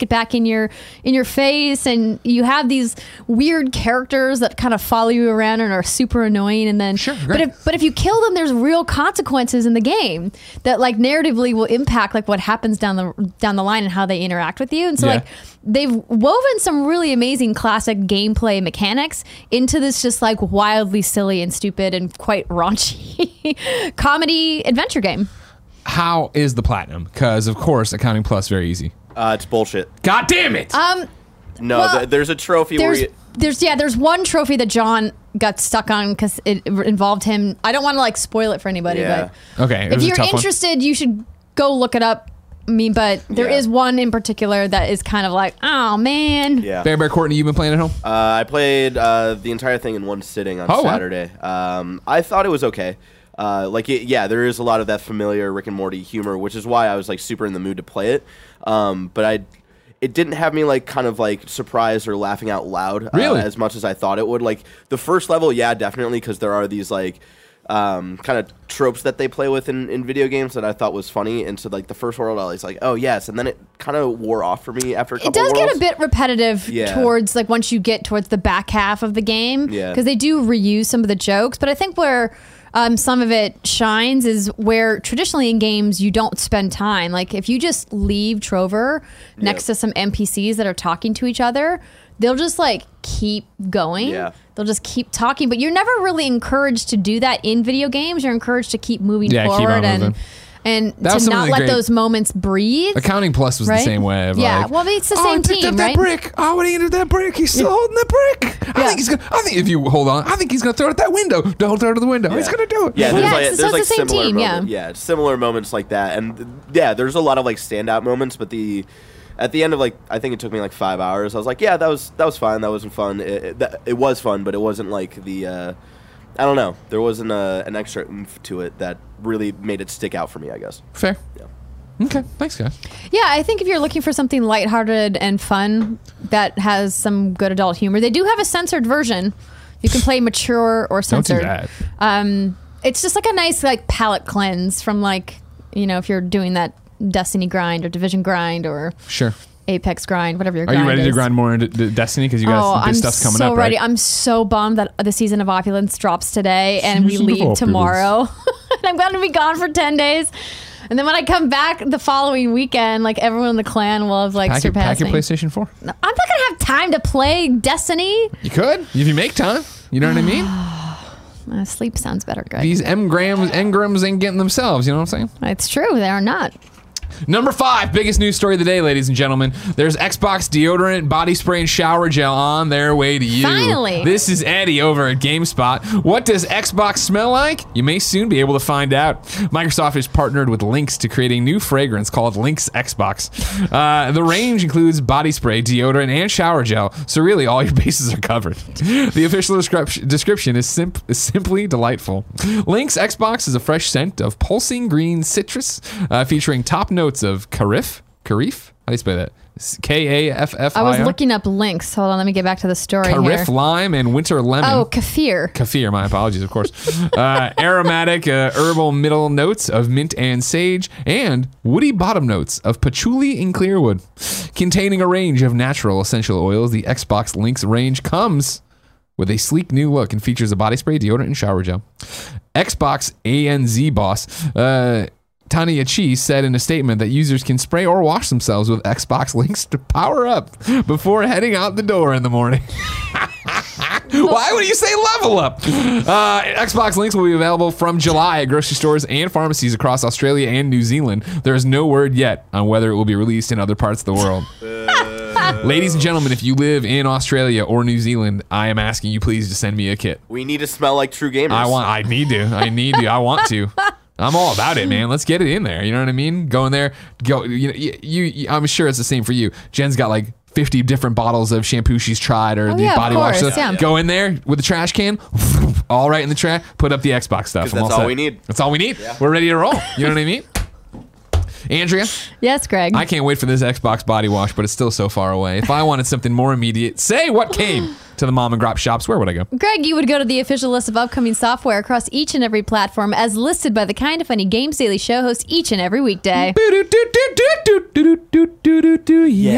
make it back in your in your face, and you have these weird characters that kind of follow you around and are super annoying. And then, Sure, but great. if but if you kill them, there's real consequences in the game that like narratively will impact like what happens down the down the line and how they interact with you. And so Yeah. like they've woven some really amazing classic gameplay mechanics into this just like wildly silly and stupid and quite raunchy comedy adventure game. How is the platinum? Because of course, accounting plus very easy. Uh, it's bullshit. God damn it! Um, No, well, th- there's a trophy where there's you, there's yeah there's one trophy that John got stuck on because it involved him. I don't want to like spoil it for anybody, Yeah. but okay, it if was a you're tough one. interested, you should go look it up. I mean, but there Yeah. is one in particular that is kind of like, oh man, yeah. Bear Bear Courtney, you've been playing at home. Uh, I played uh, the entire thing in one sitting on Oh, wow. Saturday. Um, I thought it was okay. Uh, like, it, yeah, there is a lot of that familiar Rick and Morty humor, which is why I was like super in the mood to play it. Um, but I, it didn't have me like kind of like surprised or laughing out loud uh, Really? as much as I thought it would. Like the first level, yeah, definitely, because there are these like um, kind of tropes that they play with in, in video games that I thought was funny. And so like the first world, I was like, oh yes, and then it kind of wore off for me after a couple it does worlds. get a bit repetitive Yeah. towards like once you get towards the back half of the game Yeah. because they do reuse some of the jokes, but I think where um, some of it shines is where traditionally in games you don't spend time. Like if you just leave Trover next Yeah. to some N P Cs that are talking to each other, they'll just like keep going. Yeah. They'll just keep talking, but you're never really encouraged to do that in video games. You're encouraged to keep moving Yeah, keep on forward and moving. and That was to some of not the let great- those moments breathe. Accounting plus was Right? the same way. Of Yeah, like, well, it's the oh, same I picked team, up that right? brick. Oh, what are you gonna do with that brick? He's still holding that brick. I Yeah. think he's gonna. I think if you hold on, I think he's gonna throw it at that window. Don't throw it at the window. He's gonna do it. Yeah, there's Yeah, like, it's- there's so it's like the same similar team, yeah. moments. Yeah, similar moments like that, and th- yeah, there's a lot of like standout moments. But the at the end of like, I think it took me like five hours. I was like, yeah, that was that was fine. That wasn't fun. It, it, that, it was fun, but it wasn't like the. Uh, I don't know. There wasn't a, an extra oomph to it that really made it stick out for me, I guess. Fair. Yeah. Okay. Thanks, guys. Yeah, I think if you're looking for something lighthearted and fun that has some good adult humor, they do have a censored version. You can play mature or Don't do censored. that. Um, it's just like a nice like palate cleanse from like, you know, if you're doing that Destiny grind or Division grind or Sure. Apex grind, whatever your Are grind you ready is. to grind more into d- Destiny because you guys Oh, big I'm stuff's coming so up, ready. right? I'm so bummed that the season of Opulence drops today and we Season of leave Opulence. tomorrow. And I'm going to be gone for ten days. And then when I come back the following weekend, like everyone in the clan will have like Pack your, pack surpassed your me. PlayStation four. I'm not going to have time to play Destiny. You could if you make time. You know what I mean? Uh, sleep sounds better, Greg. These engrams, engrams ain't getting themselves. You know what I'm saying? It's true. They are not. Number five, biggest news story of the day, ladies and gentlemen. There's Xbox deodorant, body spray, and shower gel on their way to you. Finally. This is Eddie over at GameSpot. What does Xbox smell like? You may soon be able to find out. Microsoft has partnered with Lynx to create a new fragrance called Lynx Xbox. Uh, the range includes body spray, deodorant, and shower gel, so really all your bases are covered. The official description description is, simp- is simply delightful. Lynx Xbox is a fresh scent of pulsing green citrus, uh, featuring top notes of Karif. Karif? How do you spell that? K A F F I R? I was looking up links. Hold on, let me get back to the story Karif here. lime and winter lemon. Oh, kefir. Kefir, my apologies, of course. uh, aromatic uh, herbal middle notes of mint and sage, and woody bottom notes of patchouli and clearwood. Containing a range of natural essential oils, the Xbox Lynx range comes with a sleek new look and features a body spray, deodorant, and shower gel. Xbox A N Z boss, uh, Tanya Chi said in a statement that users can spray or wash themselves with Xbox Lynx to power up before heading out the door in the morning. Why would you say level up? Uh, Xbox Lynx will be available from July at grocery stores and pharmacies across Australia and New Zealand. There is no word yet on whether it will be released in other parts of the world. Ladies and gentlemen, if you live in Australia or New Zealand, I am asking you please to send me a kit. We need to smell like true gamers. I want. I need to. I need to. I want to. I'm all about it, man. Let's get it in there. You know what I mean? Go in there. Go. You know. You. you I'm sure it's the same for you. Jen's got like fifty different bottles of shampoo she's tried or Oh, the yeah, of body wash. course, So yeah. Go in there with the trash can, all right in the trash. Put up the Xbox stuff. 'Cause I'm that's all all set. we need. That's all we need. We're ready to roll. You know what I mean? Andrea, Yes, Greg. I can't wait for this Xbox body wash, but it's still so far away. If I wanted something more immediate, say what came to the mom and grop shops, where would I go? Greg, you would go to the official list of upcoming software across each and every platform as listed by the Kind of Funny Games Daily Show host each and every weekday. Do-do-do-do-do-do-do-do. do do do do yeah.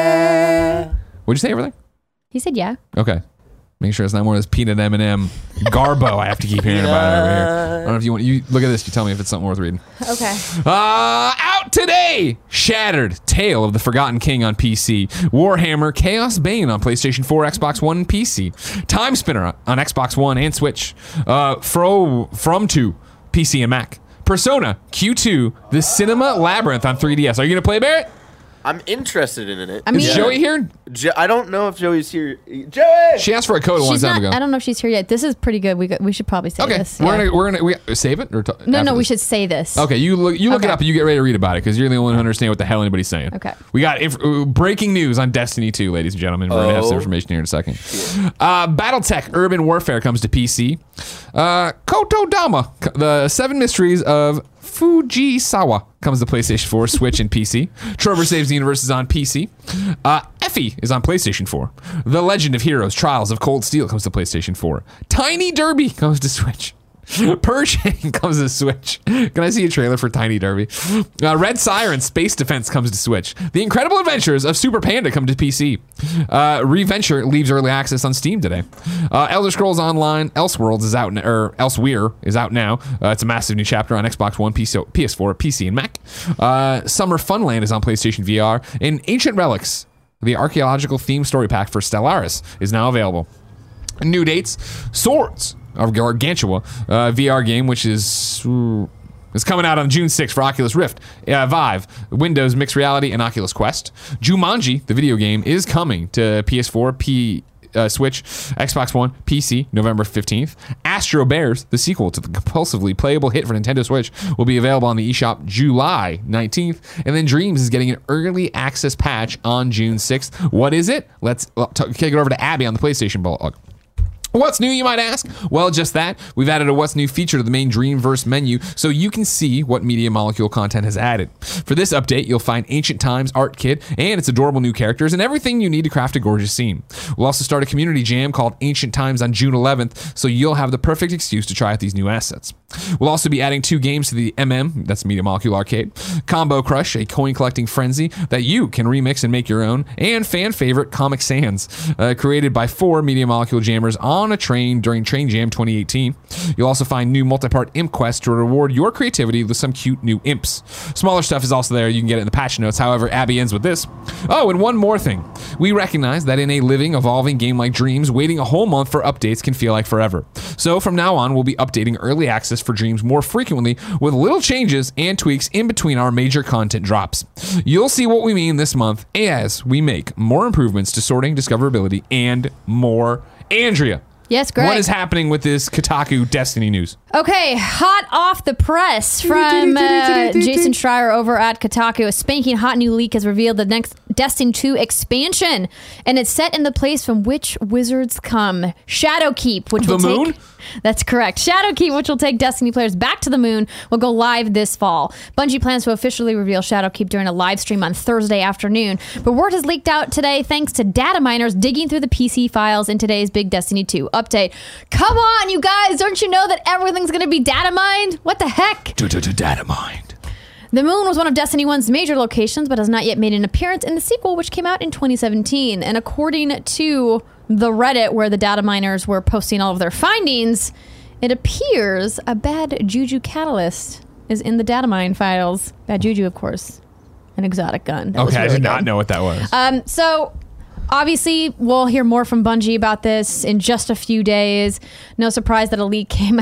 Yeah. What'd you say over there? He said yeah. Okay. Make sure it's not more of this peanut M and M garbo I have to keep hearing about over here. I don't know if you want you look at this. You tell me if it's something worth reading. Okay. Uh, out today, Shattered, Tale of the Forgotten King on P C, Warhammer, Chaos Bane on PlayStation four, Xbox One, and P C, Time Spinner on Xbox One and Switch, uh, Fro From two, P C and Mac, Persona Q two, The Cinema Labyrinth on three D S. Are you gonna play, Barrett? I'm interested in it. I mean, Is Joey here? Jo- I don't know if Joey's here. Joey! She asked for a code a long she's time not. ago. I don't know if she's here yet. This is pretty good. We got, we should probably say Okay, this. we're yeah. gonna we're gonna we, save it or t- No, after no, we this? should say this. Okay, you look you look Okay. it up and you get ready to read about it because you're the only one who understand what the hell anybody's saying. Okay. We got inf- uh, breaking news on Destiny two, ladies and gentlemen. We're gonna have some Oh. information here in a second. Uh, BattleTech Urban Warfare comes to P C. Uh, Kotodama, the Seven Mysteries of Fujisawa comes to PlayStation four, Switch, and P C. Trover Saves the Universe is on P C. Uh, Effie is on PlayStation four. The Legend of Heroes: Trials of Cold Steel comes to PlayStation four. Tiny Derby comes to Switch. Pershing comes to Switch. Can I see a trailer for Tiny Derby? Uh, Red Siren Space Defense comes to Switch. The Incredible Adventures of Super Panda come to P C. Uh, Reventure leaves early access on Steam today. Uh, Elder Scrolls Online Elseworlds is out, n- or Elsewhere is out now. Uh, it's a massive new chapter on Xbox One, P C, P S four, P C, and Mac. Uh, Summer Funland is on PlayStation V R. And Ancient Relics, the archaeological theme story pack for Stellaris, is now available. New dates: Swords of Gargantua, uh, V R game, which is ooh, is coming out on June sixth for Oculus Rift, uh, Vive, Windows Mixed Reality, and Oculus Quest. Jumanji, the video game, is coming to P S four, P, uh, Switch, Xbox One, P C, November fifteenth. Astro Bears, the sequel to the compulsively playable hit for Nintendo Switch, will be available on the eShop July nineteenth. And then Dreams is getting an early access patch on June sixth. What is it? Let's well, t- kick it over to Abby on the PlayStation blog. What's new, you might ask? Well, just that. We've added a What's New feature to the main Dreamverse menu so you can see what Media Molecule content has added. For this update, you'll find Ancient Times art kit and its adorable new characters and everything you need to craft a gorgeous scene. We'll also start a community jam called Ancient Times on June eleventh, so you'll have the perfect excuse to try out these new assets. We'll also be adding two games to the M M, that's Media Molecule Arcade, Combo Crush, a coin collecting frenzy that you can remix and make your own, and fan favorite Comic Sans, uh, created by four Media Molecule jammers on a train during Train Jam twenty eighteen. You'll also find new multi-part imp quests to reward your creativity with some cute new imps. Smaller stuff is also there. You can get it in the patch notes. However, Abby ends with this. Oh, and one more thing. We recognize that in a living, evolving game like Dreams, waiting a whole month for updates can feel like forever. So from now on, we'll be updating early access for Dreams more frequently with little changes and tweaks in between our major content drops. You'll see what we mean this month as we make more improvements to sorting, discoverability, and more. Andrea, Yes, Greg. what is happening with this Kotaku Destiny news? Okay, hot off the press from uh, Jason Schreier over at Kotaku. A spanking hot new leak has revealed the next Destiny two expansion, and it's set in the place from which wizards come. Shadowkeep, which The will moon? take... That's correct. Shadowkeep, which will take Destiny players back to the moon, will go live this fall. Bungie plans to officially reveal Shadowkeep during a live stream on Thursday afternoon, but word has leaked out today thanks to data miners digging through the P C files in today's big Destiny two update. Come on, you guys! Don't you know that everything's going to be data mined? What the heck? Data mined. The moon was one of Destiny one's major locations, but has not yet made an appearance in the sequel, which came out in twenty seventeen. And according to the Reddit, where the data miners were posting all of their findings, it appears a bad juju catalyst is in the data mine files. Bad juju, of course. An exotic gun. That was Okay, I really did not good. know what that was. Um, so obviously we'll hear more from Bungie about this in just a few days. No surprise that a leak came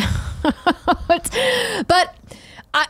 out. But I,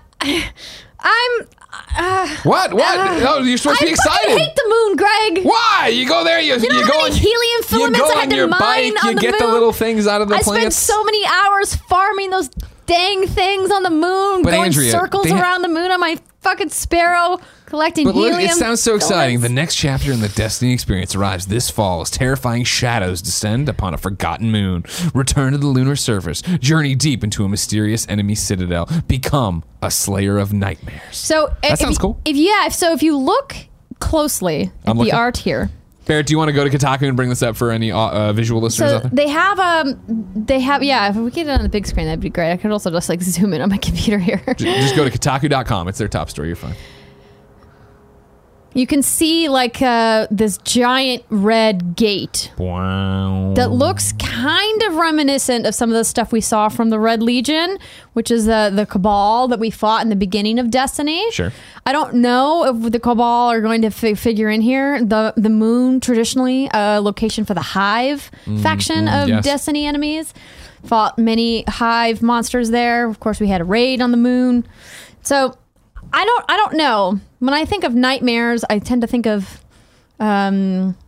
I'm. Uh, what? What? uh, oh, you're supposed to be I excited. fucking hate the moon, Greg. Why? You go there, you, You know you how go many on, helium filaments you go I had on to your mine bike, on you the get moon? the little things out of the I plants. spent so many hours farming those dang things on the moon, But going Andrea, circles they ha- around the moon on my fucking Sparrow, collecting But look, helium. it sounds so exciting. The filaments. next chapter in the Destiny experience arrives this fall as terrifying shadows descend upon a forgotten moon. Return to the lunar surface. Journey deep into a mysterious enemy citadel. Become a slayer of nightmares. So That if, sounds if- cool. If yeah, if, so if you look closely at I'm the looking. art here. Barrett, do you want to go to Kotaku and bring this up for any uh, uh, visual listeners So out there? they have um they have yeah, if we get it on the big screen that'd be great. I could also just like zoom in on my computer here. J- Just go to Kotaku dot com. It's their top story. You're fine. you can see like uh, this giant red gate Wow. that looks kind of reminiscent of some of the stuff we saw from the Red Legion, which is uh, the Cabal that we fought in the beginning of Destiny. Sure. I don't know if the Cabal are going to fi- figure in here. The the moon, traditionally a location for the Hive faction of yes. Destiny enemies. Fought many Hive monsters there. Of course, we had a raid on the moon. So I don't I don't know. When I think of nightmares, I tend to think of um,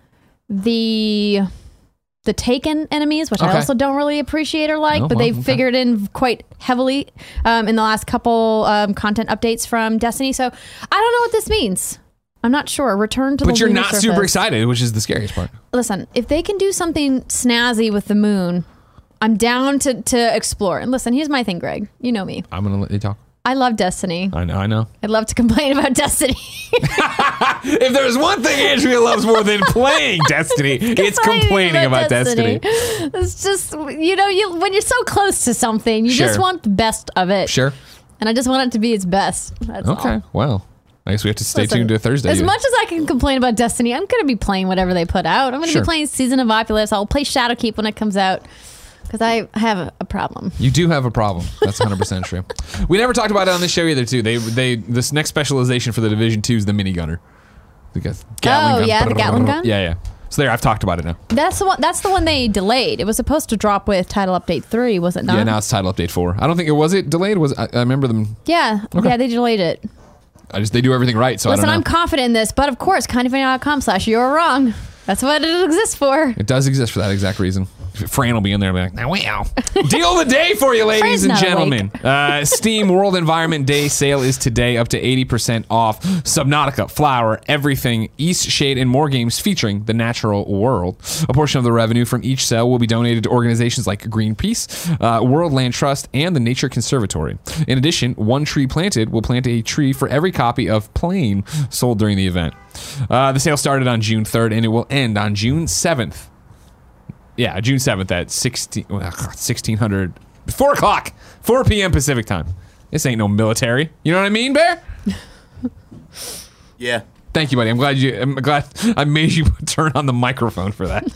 the the Taken enemies, which Okay. I also don't really appreciate or like, Oh, but well, they've okay. figured in quite heavily um, in the last couple um, content updates from Destiny. So I don't know what this means. I'm not sure. Return to the But you're lunar not surface. super excited, which is the scariest part. Listen, if they can do something snazzy with the moon, I'm down to, to explore. And listen, here's my thing, Greg. You know me. I'm going to let you talk. I love Destiny. I know, I know. I'd love to complain about Destiny. If there's one thing Andrea loves more than playing Destiny, it's complaining about Destiny. It's just, you know, you when you're so close to something, you Sure. just want the best of it. Sure. And I just want it to be its best. That's Okay. all. Well, I guess we have to stay Listen, tuned to Thursday. As much as I can complain about Destiny, I'm going to be playing whatever they put out. I'm going to Sure. be playing Season of Opulus. I'll play Shadowkeep when it comes out because I have a, a problem. You do have a problem. That's one hundred percent true. We never talked about it on this show either, too. They, they, this next specialization for the Division two is the minigunner. The Gatling Oh, gun. yeah, the Gatling gun? Yeah, yeah. So there, I've talked about it now. That's the one. That's the one they delayed. It was supposed to drop with Title Update three, was it not? Yeah, now it's title update four. I don't think it was it delayed. Was I, I remember them. Yeah, Okay. yeah, they delayed it. I just they do everything right. So Listen, I don't I'm know. confident in this, but of course, kindoffunny.com slash you're wrong. That's what it exists for. It does exist for that exact reason. Fran will be in there and be like, now wow. Deal of the day for you, ladies Fran's and not gentlemen. Uh, Steam World Environment Day sale is today, up to eighty percent off. Subnautica, Flower, Everything, East Shade, and more games featuring the natural world. A portion of the revenue from each sale will be donated to organizations like Greenpeace, uh, World Land Trust, and the Nature Conservatory. In addition, One Tree Planted will plant a tree for every copy of Plane sold during the event. Uh, the sale started on June third, and it will end on June seventh. Yeah, June seventh at sixteen, sixteen hundred, four o'clock, four p.m. Pacific time. This ain't no military. You know what I mean, Bear? Yeah. Thank you, buddy. I'm glad you. I'm glad I made you turn on the microphone for that.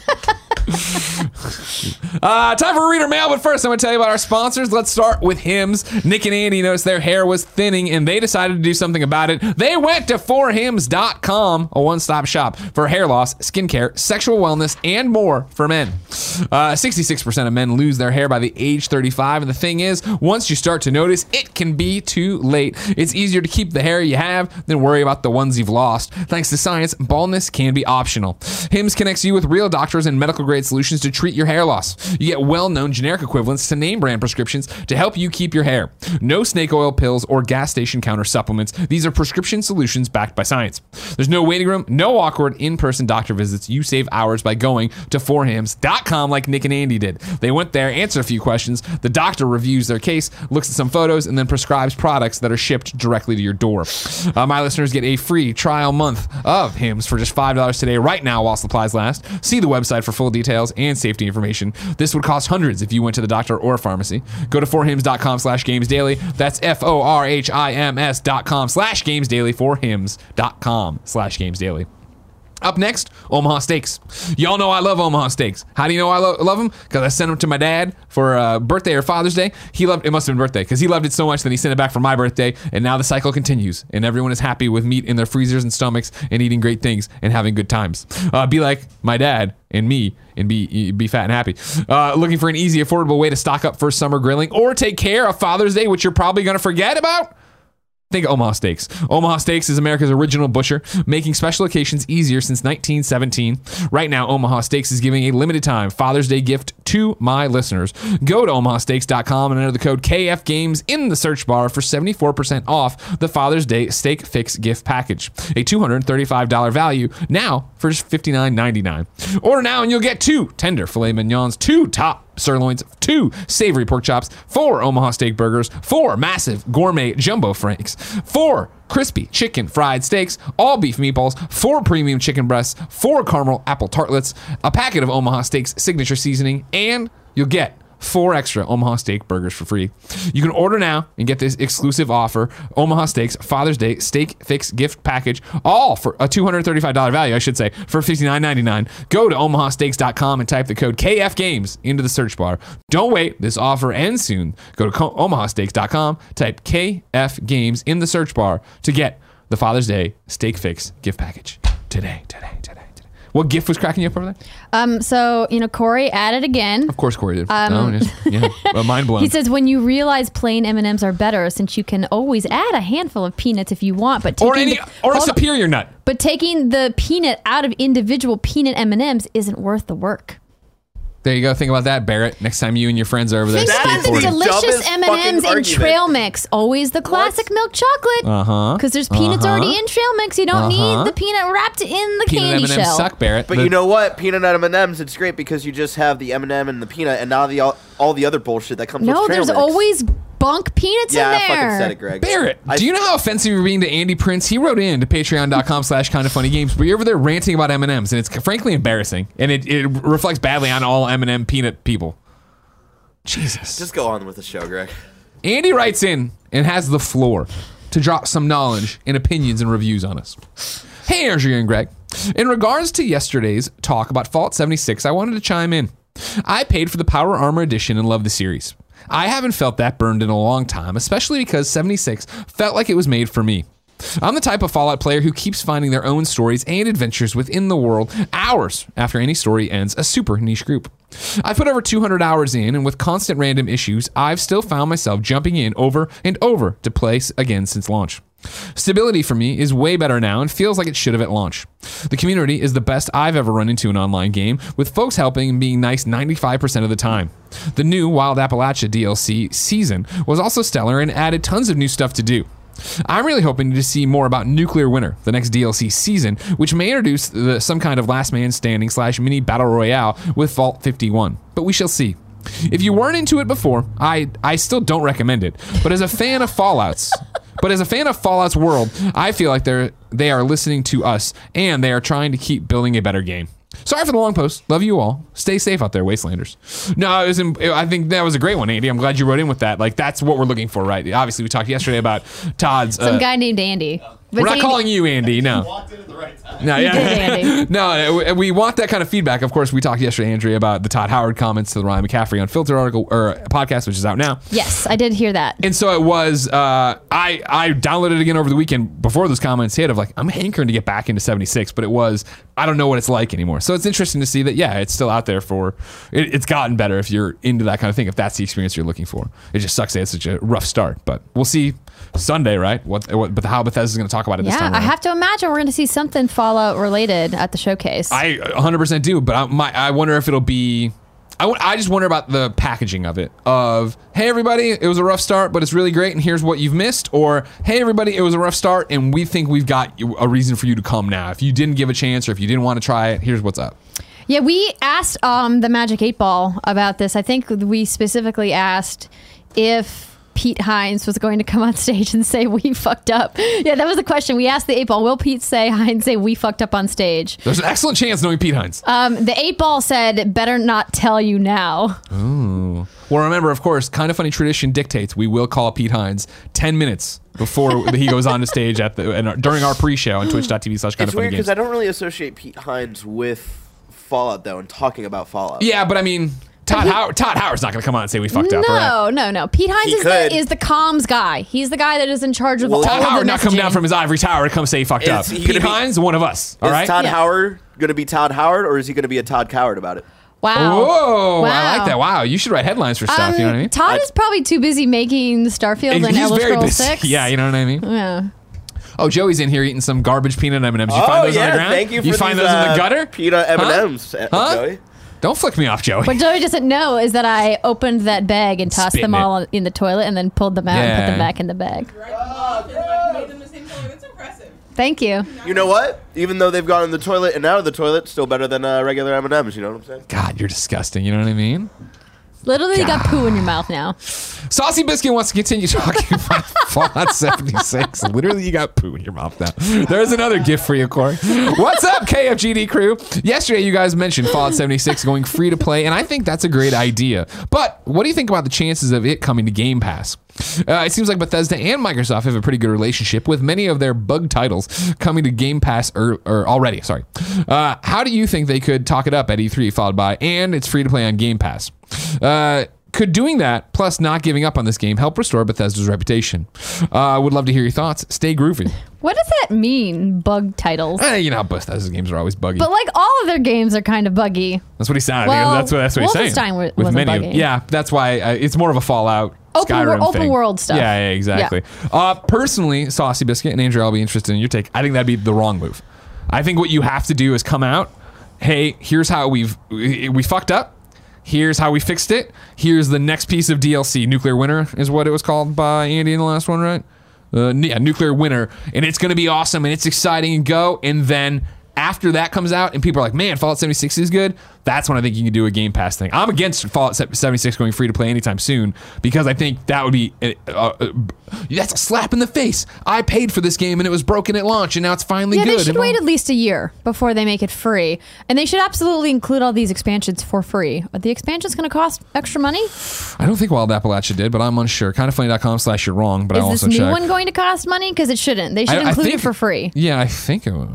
uh, time for reader mail, but first I'm going to tell you about our sponsors. Let's start with Hims. Nick and Andy noticed their hair was thinning, and they decided to do something about it. They went to for hims dot com, a one-stop shop for hair loss, skincare, sexual wellness, and more for men. Uh, sixty-six percent of men lose their hair by the age thirty-five, and the thing is, once you start to notice, it can be too late. It's easier to keep the hair you have than worry about the ones you've lost. Thanks to science, baldness can be optional. Hims connects you with real doctors and medical-grade solutions to treat your hair loss. You get well-known generic equivalents to name-brand prescriptions to help you keep your hair. No snake oil pills or gas station counter supplements. These are prescription solutions backed by science. There's no waiting room, no awkward in-person doctor visits. You save hours by going to for hims dot com like Nick and Andy did. They went there, answered a few questions. The doctor reviews their case, looks at some photos, and then prescribes products that are shipped directly to your door. Uh, my listeners get a free trial month of Hims for just five dollars today, right now while supplies last. See the website for full details and safety information. This would cost hundreds if you went to the doctor or pharmacy. Go to for hims dot com slash games daily. That's F O R H I M S dot com slash games daily, for hims dot com slash games daily. Up next, Omaha Steaks. Y'all know I love Omaha Steaks. How do you know I lo- love them? Because I sent them to my dad for uh, birthday or Father's Day. He loved it. Must have been birthday because he loved it so much that he sent it back for my birthday. And now the cycle continues. And everyone is happy with meat in their freezers and stomachs and eating great things and having good times. Uh, be like my dad and me and be be fat and happy. Uh, looking for an easy, affordable way to stock up for summer grilling or take care of Father's Day, which you're probably going to forget about? Think of Omaha Steaks. Omaha Steaks is America's original butcher, making special occasions easier since nineteen seventeen. Right now, Omaha Steaks is giving a limited time Father's Day gift to my listeners. Go to omaha steaks dot com and enter the code K F Games in the search bar for seventy-four percent off the Father's Day Steak Fix gift package. A two hundred thirty-five dollars value now for just fifty-nine ninety-nine. Order now and you'll get two tender filet mignons, two top sirloins, two savory pork chops, four Omaha steak burgers, four massive gourmet jumbo franks, four crispy chicken fried steaks, all beef meatballs, four premium chicken breasts, four caramel apple tartlets, a packet of Omaha Steaks signature seasoning, and you'll get four extra Omaha Steak burgers for free. You can order now and get this exclusive offer, Omaha Steaks Father's Day Steak Fix gift package, all for a two hundred thirty-five dollars value, I should say, for fifty-nine ninety-nine. Go to omaha steaks dot com and type the code K F Games into the search bar. Don't wait. This offer ends soon. Go to omaha steaks dot com, type K F Games in the search bar to get the Father's Day Steak Fix gift package today, today, today. What gift was cracking you up over there? Um, so, you know, Corey added again. Of course Corey did. Um, no, just, yeah, well, mind blown. He says, when you realize plain M and M's are better, since you can always add a handful of peanuts if you want, but taking or any, the, or a hold on. superior nut. But taking the peanut out of individual peanut M and M's isn't worth the work. There you go. Think about that, Barrett. Next time you and your friends are over there Think about the skateboarding. delicious dumbest M and M's fucking in argument. trail mix. Always the classic milk chocolate. Uh-huh. Because there's peanuts Uh-huh. already in trail mix. You don't Uh-huh. need the peanut wrapped in the Peanut candy M and M's shell. suck, Barrett. But The- you know what? Peanut M and M's, it's great because you just have the M and M and the peanut, and now the all, all the other bullshit that comes with No, trail there's mix. always bunk peanuts yeah, in I there. fucking said it, Greg. Barrett, I- do you know how offensive you're being to Andy Prince? He wrote in to patreon dot com slash kind of funny games, but you're over there ranting about M and M's, and it's frankly embarrassing, and it, it reflects badly on all M and M peanut people. Jesus. Just go on with the show, Greg. Andy writes in and has the floor to drop some knowledge and opinions and reviews on us. Hey, Andrea and Greg. In regards to yesterday's talk about Fallout seventy-six, I wanted to chime in. I paid for the Power Armor Edition and love the series. I haven't felt that burned in a long time, especially because seventy-six felt like it was made for me. I'm the type of Fallout player who keeps finding their own stories and adventures within the world hours after any story ends, a super niche group. I put over two hundred hours in, and with constant random issues, I've still found myself jumping in over and over to play again since launch. Stability for me is way better now and feels like it should have at launch. The community is the best I've ever run into an online game, with folks helping and being nice ninety-five percent of the time. The new Wild Appalachia D L C season was also stellar and added tons of new stuff to do. I'm really hoping to see more about Nuclear Winter, the next D L C season, which may introduce the, some kind of last man standing slash mini battle royale with Vault fifty-one, but we shall see. If you weren't into it before, I, I still don't recommend it, but as a fan of Fallout's, but as a fan of Fallout's world, I feel like they're they are listening to us and they are trying to keep building a better game. Sorry for the long post. Love you all. Stay safe out there, Wastelanders. No, it was. I think that was a great one, Andy. I'm glad you wrote in with that. Like, that's what we're looking for, right? Obviously, we talked yesterday about Todd's. Some uh, guy named Andy. But we're not Andy- calling you Andy, no. Walked in at the right time. No, You yeah. did, Andy. no, we- we want that kind of feedback. Of course, we talked yesterday, Andrea, about the Todd Howard comments to the Ryan McCaffrey Unfiltered article or podcast, which is out now. Yes, I did hear that. And so it was, uh, I, I downloaded it again over the weekend before those comments hit of like, I'm hankering to get back into seventy-six, but it was, I don't know what it's like anymore. So it's interesting to see that, yeah, it's still out there for, it, it's gotten better if you're into that kind of thing, if that's the experience you're looking for. It just sucks that it's such a rough start, but we'll see Sunday, right? What, what but how Bethesda's going to talk about it this Yeah, time I around. have to imagine we're going to see something Fallout related at the showcase. I one hundred percent do, but I, my, I wonder if it'll be. I, w- I just wonder about the packaging of it. Of, hey, everybody, it was a rough start, but it's really great, and here's what you've missed. Or, hey, everybody, it was a rough start, and we think we've got you- a reason for you to come now. If you didn't give a chance or if you didn't want to try it, here's what's up. Yeah, we asked um, the Magic eight Ball about this. I think we specifically asked if Pete Hines was going to come on stage and say, we fucked up. Yeah, that was the question. We asked the eight Ball, will Pete say Hines say, we fucked up on stage? There's an excellent chance knowing Pete Hines. Um, the eight Ball said, better not tell you now. Ooh. Well, remember, of course, Kind of Funny tradition dictates we will call Pete Hines ten minutes before he goes on to stage at the and during our pre-show on twitch.tv slash kind It's of funny weird because games. I don't really associate Pete Hines with Fallout, though, and talking about Fallout. Yeah, but I mean, Todd, he- Howard, Todd Howard's not going to come on and say we fucked up. No, right? no, no. Pete Hines He is could. the, is the comms guy. He's the guy that is in charge of Well, all Todd of the Howard not come messaging. down from his ivory tower to come say he fucked Is up. he Pete gonna be- Hines, one of us. All Is right. Todd Yeah. Howard going to be Todd Howard, or is he going to be a Todd Coward about it? Wow. Whoa, I Wow. like that. Wow, you should write headlines for stuff. Um, you know what I mean? Todd I- is probably too busy making Starfield and He's Elder very Scrolls busy. six. Yeah, you know what I mean. Yeah. Oh, Joey's in here eating some garbage peanut M and M's. You oh, find those yeah, on the ground? thank you for find these, those in the uh, gutter? Peanut M and M's, Huh? uh, Huh? Joey. Don't flick me off, Joey. What Joey doesn't know is that I opened that bag and tossed Spitting them all in the toilet and then pulled them out and put Yeah. them back in the bag. Right off and like made them the same color. That's impressive. Thank you. You know what? Even though they've gone in the toilet and out of the toilet, still better than uh, regular M and M's. You know what I'm saying? God, you're disgusting. You know what I mean? Literally, you got poo in your mouth now. Saucy Biscuit wants to continue talking about Fallout seventy-six. Literally, you got poo in your mouth now. There's another gift for you, Corey. What's up, K F G D crew? Yesterday, you guys mentioned Fallout seventy-six going free to play, and I think that's a great idea. But what do you think about the chances of it coming to Game Pass? Uh, it seems like Bethesda and Microsoft have a pretty good relationship with many of their bug titles coming to Game Pass or, or already. Sorry. Uh, how do you think they could talk it up at E three, followed by, and it's free to play on Game Pass? Uh, Could doing that, plus not giving up on this game, help restore Bethesda's reputation? I uh, would love to hear your thoughts. Stay groovy. What does that mean, bug titles? Eh, you know, Bethesda's games are always buggy. But like all of their games are kind of buggy. That's what he's saying. Well, that's what, that's what he's saying. Wolfenstein wa- With wasn't many, buggy. yeah, that's why uh, it's more of a Fallout. Open, Skyrim wor- open thing. world stuff. Yeah, yeah, exactly. Yeah. Uh, personally, Saucy Biscuit and Andrew, I'll be interested in your take. I think that'd be the wrong move. I think what you have to do is come out. Hey, here's how we've we, we fucked up. Here's how we fixed it. Here's the next piece of D L C. Nuclear Winter is what it was called by Andy in the last one, right? Uh, yeah, Nuclear Winter. And it's going to be awesome and it's exciting and go. And then after that comes out and people are like, man, Fallout seventy-six is good. That's when I think you can do a Game Pass thing. I'm against Fallout seventy-six going free to play anytime soon because I think that would be, uh, uh, that's a slap in the face. I paid for this game and it was broken at launch and now it's finally yeah, good. they should And wait at least a year before they make it free. And they should absolutely include all these expansions for free. Are the expansions going to cost extra money? I don't think Wild Appalachia did, but I'm unsure. Kindoffunny.com slash you're wrong, but Is I also this new check. one going to cost money? Because it shouldn't. They should I- I include think- it for free. Yeah, I think it was.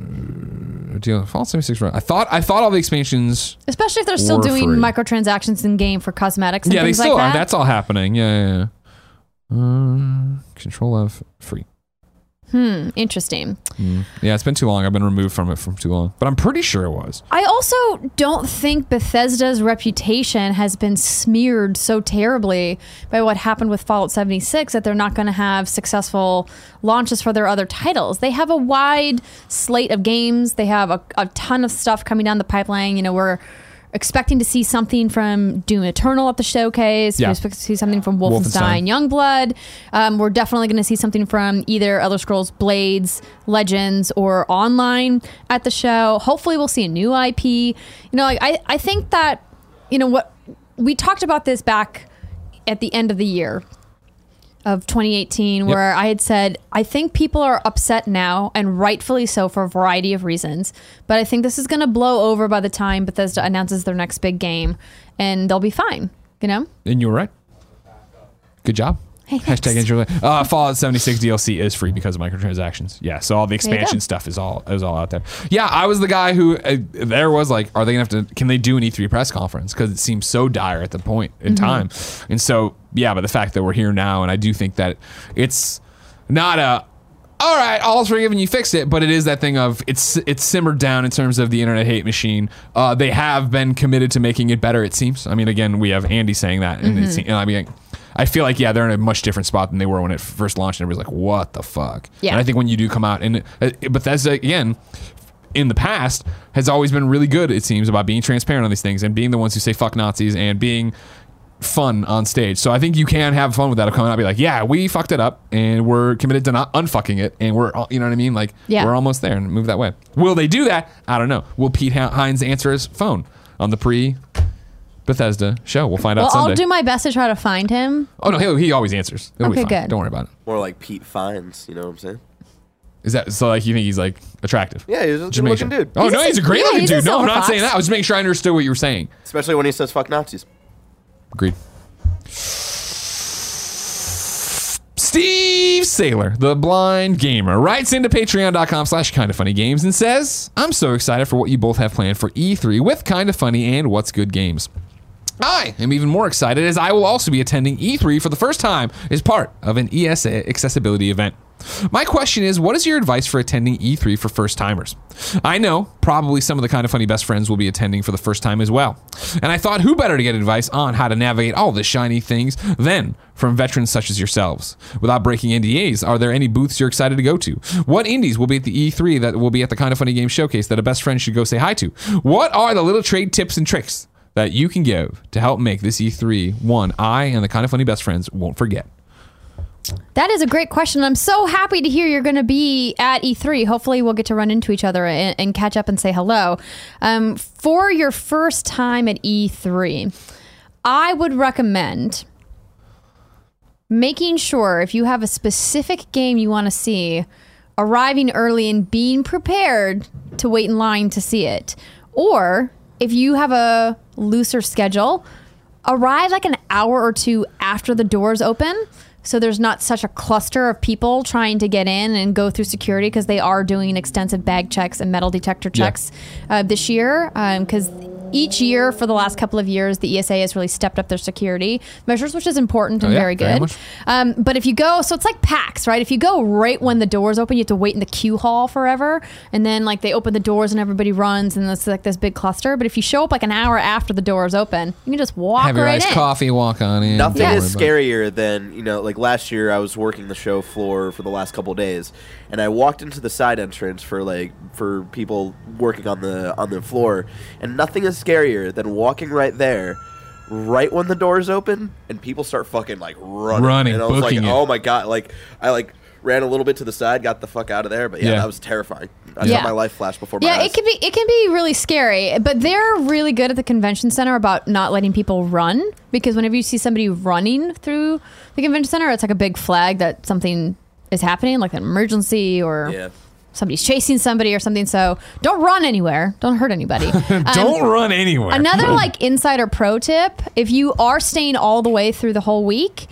Deal Fallout seventy-six. Right. I thought I thought all the expansions. Especially if they're still Or doing free. microtransactions in game for cosmetics and Yeah, they things still like are. that. That's all happening. Yeah, yeah. yeah. Uh, Control F free. Hmm, interesting. Mm. Yeah, it's been too long. I've been removed from it for too long, but I'm pretty sure it was. I also don't think Bethesda's reputation has been smeared so terribly by what happened with Fallout seventy-six that they're not going to have successful launches for their other titles. They have a wide slate of games. They have a, a ton of stuff coming down the pipeline. You know, we're expecting to see something from Doom Eternal at the showcase. Yeah. We expect to see something from Wolfenstein, Wolfenstein. Youngblood. Um, we're definitely going to see something from either Elder Scrolls Blades, Legends, or Online at the show. Hopefully we'll see a new I P. You know, like, I, I think that, you know, what we talked about this back at the end of the year of twenty eighteen, where I had said, I think people are upset now, and rightfully so for a variety of reasons. But I think this is going to blow over by the time Bethesda announces their next big game, and they'll be fine, you know? And you were right. Good job. Hey, Hashtag thanks. enjoy. Uh, Fallout seventy-six D L C is free because of microtransactions. Yeah, so all the you expansion go. stuff is all is all out there. Yeah, I was the guy who uh, there was like, are they gonna have to? Can they do an E three press conference? Because it seems so dire at the point in Mm-hmm. time. And so yeah, but the fact that we're here now, and I do think that it's not a. All right, all's forgiven, you fixed it, but it is that thing of it's it's simmered down in terms of the internet hate machine. Uh, they have been committed to making it better, it seems. I mean, again, we have Andy saying that, and, Mm-hmm. it's, and I mean, I feel like yeah, they're in a much different spot than they were when it first launched, and everybody's like, "What the fuck?" Yeah. And I think when you do come out, and uh, Bethesda again, in the past, has always been really good. It seems about being transparent on these things and being the ones who say "fuck Nazis" and being fun on stage. So I think you can have fun with that. Of coming out and be like, yeah, we fucked it up and we're committed to not unfucking it. And we're, you know what I mean? Like, Yeah. we're almost there and move that way. Will they do that? I don't know. Will Pete Hines answer his phone on the pre Bethesda show? We'll find Well, out Sunday. I'll do my best to try to find him. oh no, he, he always answers. It'll be Okay, fine. good. Don't worry about it. More like Pete Fines, you know what I'm saying? Is that so? Like, you think he's like attractive? Yeah, he's a Just make good-looking sure. dude. Oh He's no, a- he's a great yeah, looking he's a dude. No, I'm silver not fox. saying that. I was just making sure I understood what you were saying. Especially when he says "fuck Nazis." Agreed. Steve Saylor, the blind gamer, writes into patreon.com slash kind of funny games and says, I'm so excited for what you both have planned for E three with Kind of Funny and What's Good Games. I am even more excited as I will also be attending E three for the first time as part of an E S A accessibility event. My question is, what is your advice for attending E three for first timers? I know probably some of the Kind of Funny best friends will be attending for the first time as well. And I thought who better to get advice on how to navigate all the shiny things than from veterans such as yourselves. Without breaking N D As, are there any booths you're excited to go to? What indies will be at the E three that will be at the Kind of Funny Game Showcase that a best friend should go say hi to? What are the little trade tips and tricks that you can give to help make this E three one I and the Kind of Funny best friends won't forget? That is a great question. I'm so happy to hear you're going to be at E three. Hopefully we'll get to run into each other and, and catch up and say hello. Um, for your first time at E three, I would recommend making sure if you have a specific game you want to see, arriving early and being prepared to wait in line to see it. Or if you have a looser schedule, arrive like an hour or two after the doors open, so there's not such a cluster of people trying to get in and go through security, because they are doing extensive bag checks and metal detector checks yeah. uh, this year, because um, each year for the last couple of years, the E S A has really stepped up their security measures, which is important and oh, yeah, very good. Very um, but if you go, so it's like PAX, right? If you go right when the doors open, you have to wait in the queue hall forever. And then like they open the doors and everybody runs, and it's like this big cluster. But if you show up like an hour after the doors open, you can just walk Have your right iced in. coffee, walk on in. Nothing Yeah. is scarier than, you know, like last year I was working the show floor for the last couple of days, and I walked into the side entrance for like for people working on the on the floor, and nothing is scarier than walking right there right when the doors open and people start fucking like running. Running, and I was like, booking it. oh my god, like I like ran a little bit to the side, got the fuck out of there, but yeah, Yeah. that was terrifying. I Yeah. saw my life flash before my Yeah, eyes. it can be it can be really scary, but they're really good at the convention center about not letting people run, because whenever you see somebody running through the convention center, it's like a big flag that something is happening, like an emergency or Yeah. somebody's chasing somebody or something. So don't run anywhere. Don't hurt anybody. Don't Um, run anywhere. Another like insider pro tip, if you are staying all the way through the whole week,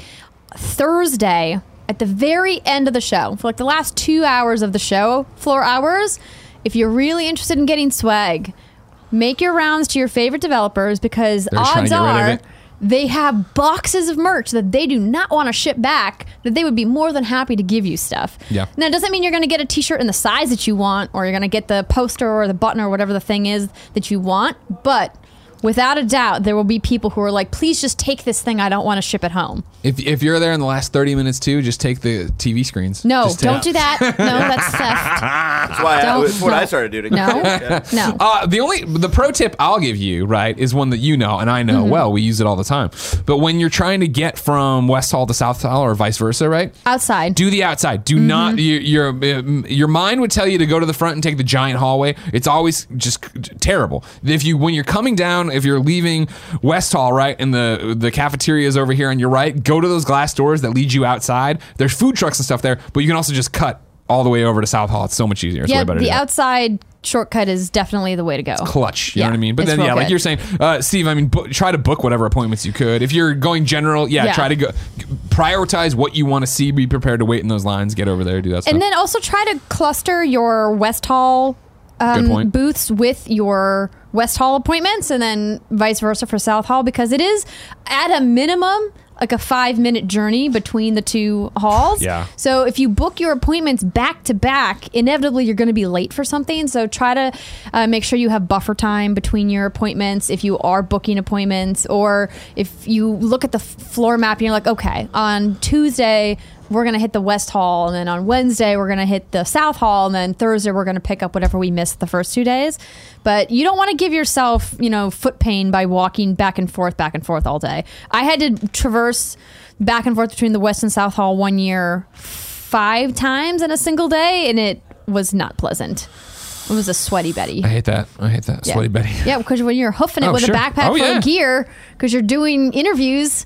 Thursday at the very end of the show, for like the last two hours of the show, floor hours, if you're really interested in getting swag, make your rounds to your favorite developers, because They're trying to odds get rid of are it. they have boxes of merch that they do not want to ship back, that they would be more than happy to give you stuff. Yeah. Now, it doesn't mean you're going to get a t-shirt in the size that you want, or you're going to get the poster or the button or whatever the thing is that you want, but without a doubt, there will be people who are like, please just take this thing. I don't want to ship it home. If, if you're there in the last thirty minutes too, just take the T V screens. No, Just take- don't do that. No, that's theft. That's why I, Don't- that's what no. I started doing. No, Yeah. no. Uh, the only the pro tip I'll give you, right, is one that you know and I know Mm-hmm. well. We use it all the time. But when you're trying to get from West Hall to South Hall or vice versa, right? Outside. Do the outside. Do not your your um, your mind would tell you to go to the front and take the giant hallway. It's always just terrible. If you when you're coming down, if you're leaving West Hall, right, and the the cafeteria is over here on your right, go to those glass doors that lead you outside. There's food trucks and stuff there, but you can also just cut all the way over to South Hall. It's so much easier. It's yeah, way better. to the do that. outside shortcut is definitely the way to go. Clutch, you Yeah, know what I mean? But it's then, real yeah, like good. you're saying, uh, Steve, I mean, book, try to book whatever appointments you could. If you're going general, yeah, Yeah. try to go prioritize what you want to see. Be prepared to wait in those lines. Get over there, do that stuff. And then also try to cluster your West Hall Good um, point. booths with your West Hall appointments, and then vice versa for South Hall, because it is at a minimum like a five minute journey between the two halls. Yeah. So if you book your appointments back to back, inevitably you're going to be late for something. So try to uh, make sure you have buffer time between your appointments if you are booking appointments, or if you look at the f- floor map and you're like, okay, on Tuesday we're going to hit the West Hall, and then on Wednesday we're going to hit the South Hall, and then Thursday we're going to pick up whatever we missed the first two days. But you don't want to give yourself, you know, foot pain by walking back and forth, back and forth all day. I had to traverse back and forth between the West and South Hall one year five times in a single day, and it was not pleasant. It was a sweaty Betty. I hate that. I hate that. Yeah. Sweaty Betty. Yeah, because when you're hoofing it Oh, with sure. a backpack Oh, full yeah. of gear, because you're doing interviews,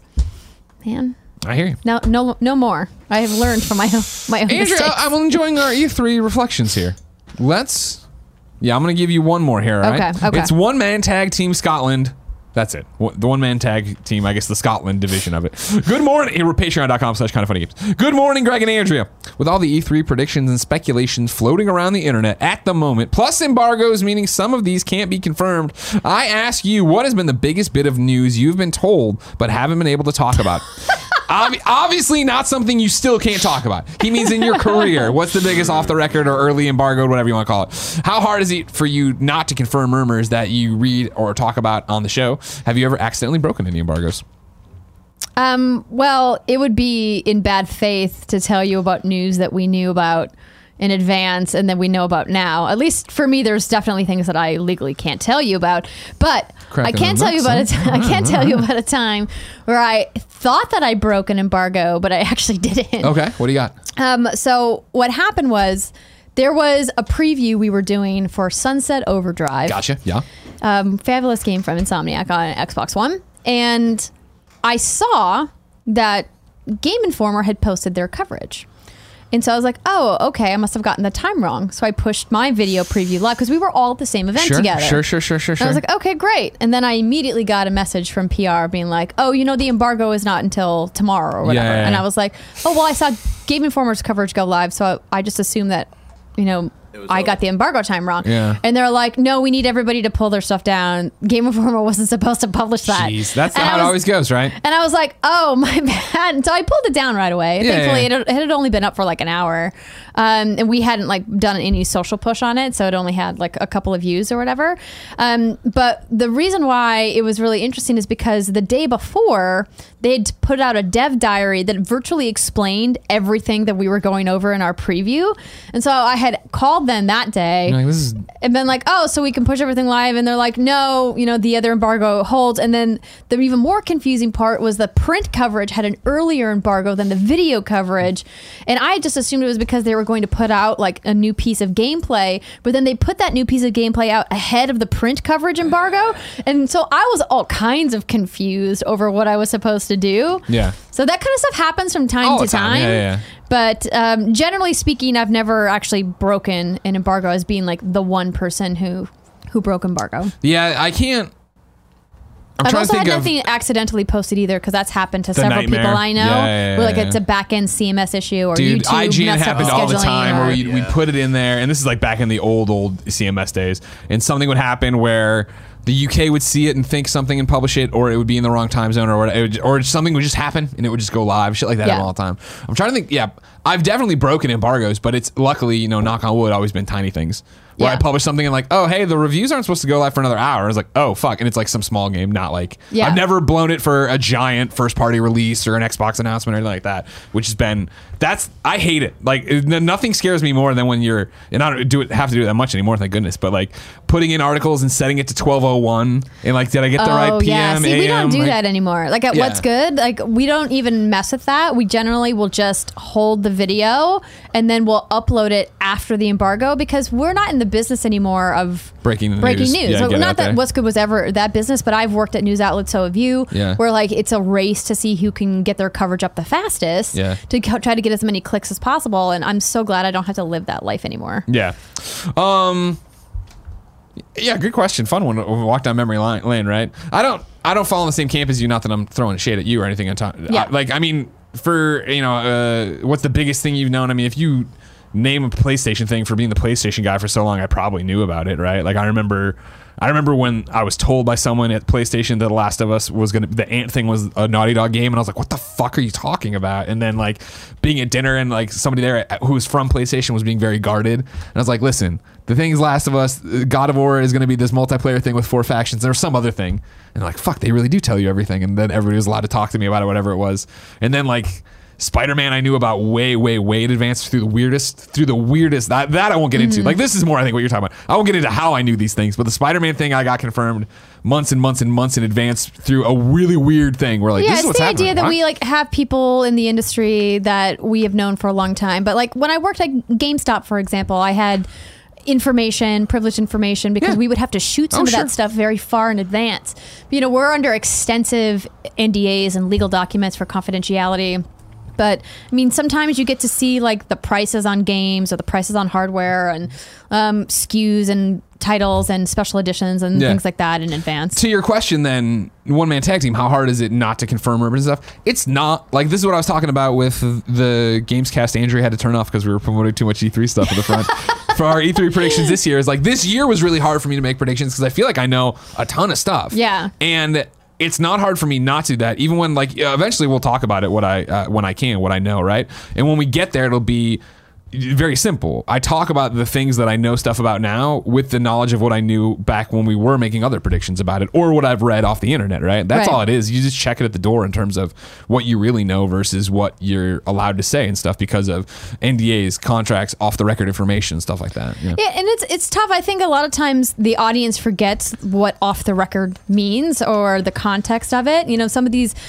man. I hear you. No, no, no more. I have learned from my own, my own Andrea, mistakes. I'm enjoying our E three reflections here. Let's. Yeah, I'm going to give you one more here, all right? Okay, okay. It's one man tag team Scotland. That's it. The one man tag team, I guess the Scotland division of it. Good morning. Here, we're patreon.com slash kind of funny games. Good morning, Greg and Andrea. With all the E three predictions and speculations floating around the internet at the moment, plus embargoes, meaning some of these can't be confirmed, I ask you, what has been the biggest bit of news you've been told but haven't been able to talk about? Ob- obviously not something you still can't talk about. He means in your career. What's the biggest off the record or early embargoed, whatever you want to call it? How hard is it for you not to confirm rumors that you read or talk about on the show? Have you ever accidentally broken any embargoes? Um, well, it would be in bad faith to tell you about news that we knew about in advance and that we know about now. At least for me, there's definitely things that I legally can't tell you about. But Cracking I can the tell you about nuts, a t- I can tell you about a time where I thought that I broke an embargo, but I actually didn't. Okay, what do you got? Um, so what happened was there was a preview we were doing for Sunset Overdrive. Gotcha, yeah. Um, fabulous game from Insomniac on Xbox One. And I saw that Game Informer had posted their coverage. And so I was like, oh, okay, I must have gotten the time wrong. So I pushed my video preview live because we were all at the same event Sure, together. sure, sure, sure, sure, And sure. I was like, okay, great. And then I immediately got a message from P R being like, oh, you know, the embargo is not until tomorrow or whatever. Yeah, yeah, And yeah. I was like, oh, well, I saw Game Informer's coverage go live, so I just assumed that, you know, was I over. got the embargo time wrong. Yeah. And they're like, no, we need everybody to pull their stuff down. Game Informer wasn't supposed to publish that. Jeez, that's And how I it was- always goes, right? And I was like, oh, my bad. And so I pulled it down right away. Yeah, Thankfully, yeah. It, it had only been up for like an hour. Um, and we hadn't like done any social push on it. So it only had like a couple of views or whatever. Um, but the reason why it was really interesting is because the day before, they'd put out a dev diary that virtually explained everything that we were going over in our preview. And so I had called them that day. You're like, this is And been like, oh, so we can push everything live. And they're like, no, you know, the other embargo holds. And then the even more confusing part was the print coverage had an earlier embargo than the video coverage. And I just assumed it was because they were going to put out like a new piece of gameplay. But then they put that new piece of gameplay out ahead of the print coverage embargo. And so I was all kinds of confused over what I was supposed to do. Yeah. So that kind of stuff happens from time All to the time. time. Yeah, yeah, yeah. But um, generally speaking, I've never actually broken an embargo as being like the one person who who broke embargo. Yeah, I can't. I'm I've trying also to had think of. nothing accidentally posted either because that's happened to The several nightmare. people I know. Yeah, yeah, yeah, where like yeah. it's a back end C M S issue or Dude, YouTube I G N messed up happened the all the scheduling time where or- we we Yeah. put it in there, and this is like back in the old old C M S days, and something would happen where the U K would see it and think something and publish it, or it would be in the wrong time zone, or what- it would, or something would just happen and it would just go live, shit like that Yeah. happen all the time. I'm trying to think. Yeah, I've definitely broken embargoes, but it's luckily, you know, knock on wood, always been tiny things. Where Yeah. I publish something and like, oh hey, the reviews aren't supposed to go live for another hour. I was like, oh fuck, and it's like some small game, not like Yeah. I've never blown it for a giant first party release or an Xbox announcement or anything like that, which has been that's I hate it. Like it- nothing scares me more than when you're and I don't do it have to do it that much anymore, thank goodness. But like putting in articles and setting it to twelve oh one and like did I get the right P M? yeah. See, we A M? don't do Like, that anymore. Like at Yeah. What's Good, like we don't even mess with that. We generally will just hold the video and then we'll upload it after the embargo because we're not in the business anymore of Breaking the breaking news. news. Yeah, So get it not out that there. What's Good was ever that business, but I've worked at news outlets, so have you. Yeah. Where like it's a race to see who can get their coverage up the fastest. Yeah. To co- try to get as many clicks as possible, and I'm so glad I don't have to live that life anymore. Yeah. Um Yeah, good question. Fun one. Walk down memory line, lane, right? I don't I don't fall in the same camp as you, not that I'm throwing shade at you or anything. I'm talking Yeah. I- like I mean, for you know, uh, what's the biggest thing you've known? I mean, if you name a PlayStation thing for being the PlayStation guy for so long, I probably knew about it, right? Like I remember I remember when I was told by someone at PlayStation that The Last of Us was gonna the Ant thing was a Naughty Dog game, and I was like, "What the fuck are you talking about?" And then like being at dinner and like somebody there who was from PlayStation was being very guarded, and I was like, "Listen, the thing is Last of Us, God of War is gonna be this multiplayer thing with four factions. There's some other thing," and they're like, "Fuck, they really do tell you everything." And then everybody was allowed to talk to me about it, whatever it was, and then like. Spider-Man I knew about way, way, way in advance through the weirdest, through the weirdest, that, that I won't get into. Like this is more I think what you're talking about. I won't get into how I knew these things, but the Spider-Man thing I got confirmed months and months and months in advance through a really weird thing where like, Yeah, this is it's what's the happening. idea that What? we like have people in the industry that we have known for a long time. But like when I worked at GameStop, for example, I had information, privileged information, because Yeah. we would have to shoot some Oh, of sure. that stuff very far in advance. You know, we're under extensive N D As and legal documents for confidentiality. But I mean, sometimes you get to see like the prices on games or the prices on hardware and um, S K Us and titles and special editions and Yeah. things like that in advance. To your question then, one man tag team, how hard is it not to confirm rumors and stuff? It's not. Like this is what I was talking about with the Gamescast Andrew had to turn off because we were promoting too much E three stuff at the front. For our E three predictions this year is like this year was really hard for me to make predictions because I feel like I know a ton of stuff. Yeah. And it's not hard for me not to do that, even when like eventually we'll talk about it what I uh, when I can, what I know, right? And when we get there, it'll be very simple. I talk about the things that I know stuff about now with the knowledge of what I knew back when we were making other predictions about it or what I've read off the internet, right? That's Right. all it is. You just check it at the door in terms of what you really know versus what you're allowed to say and stuff because of N D As, contracts, off the record information, stuff like that. Yeah. Yeah, and it's it's tough. I think a lot of times the audience forgets what off the record means or the context of it. You know, some of these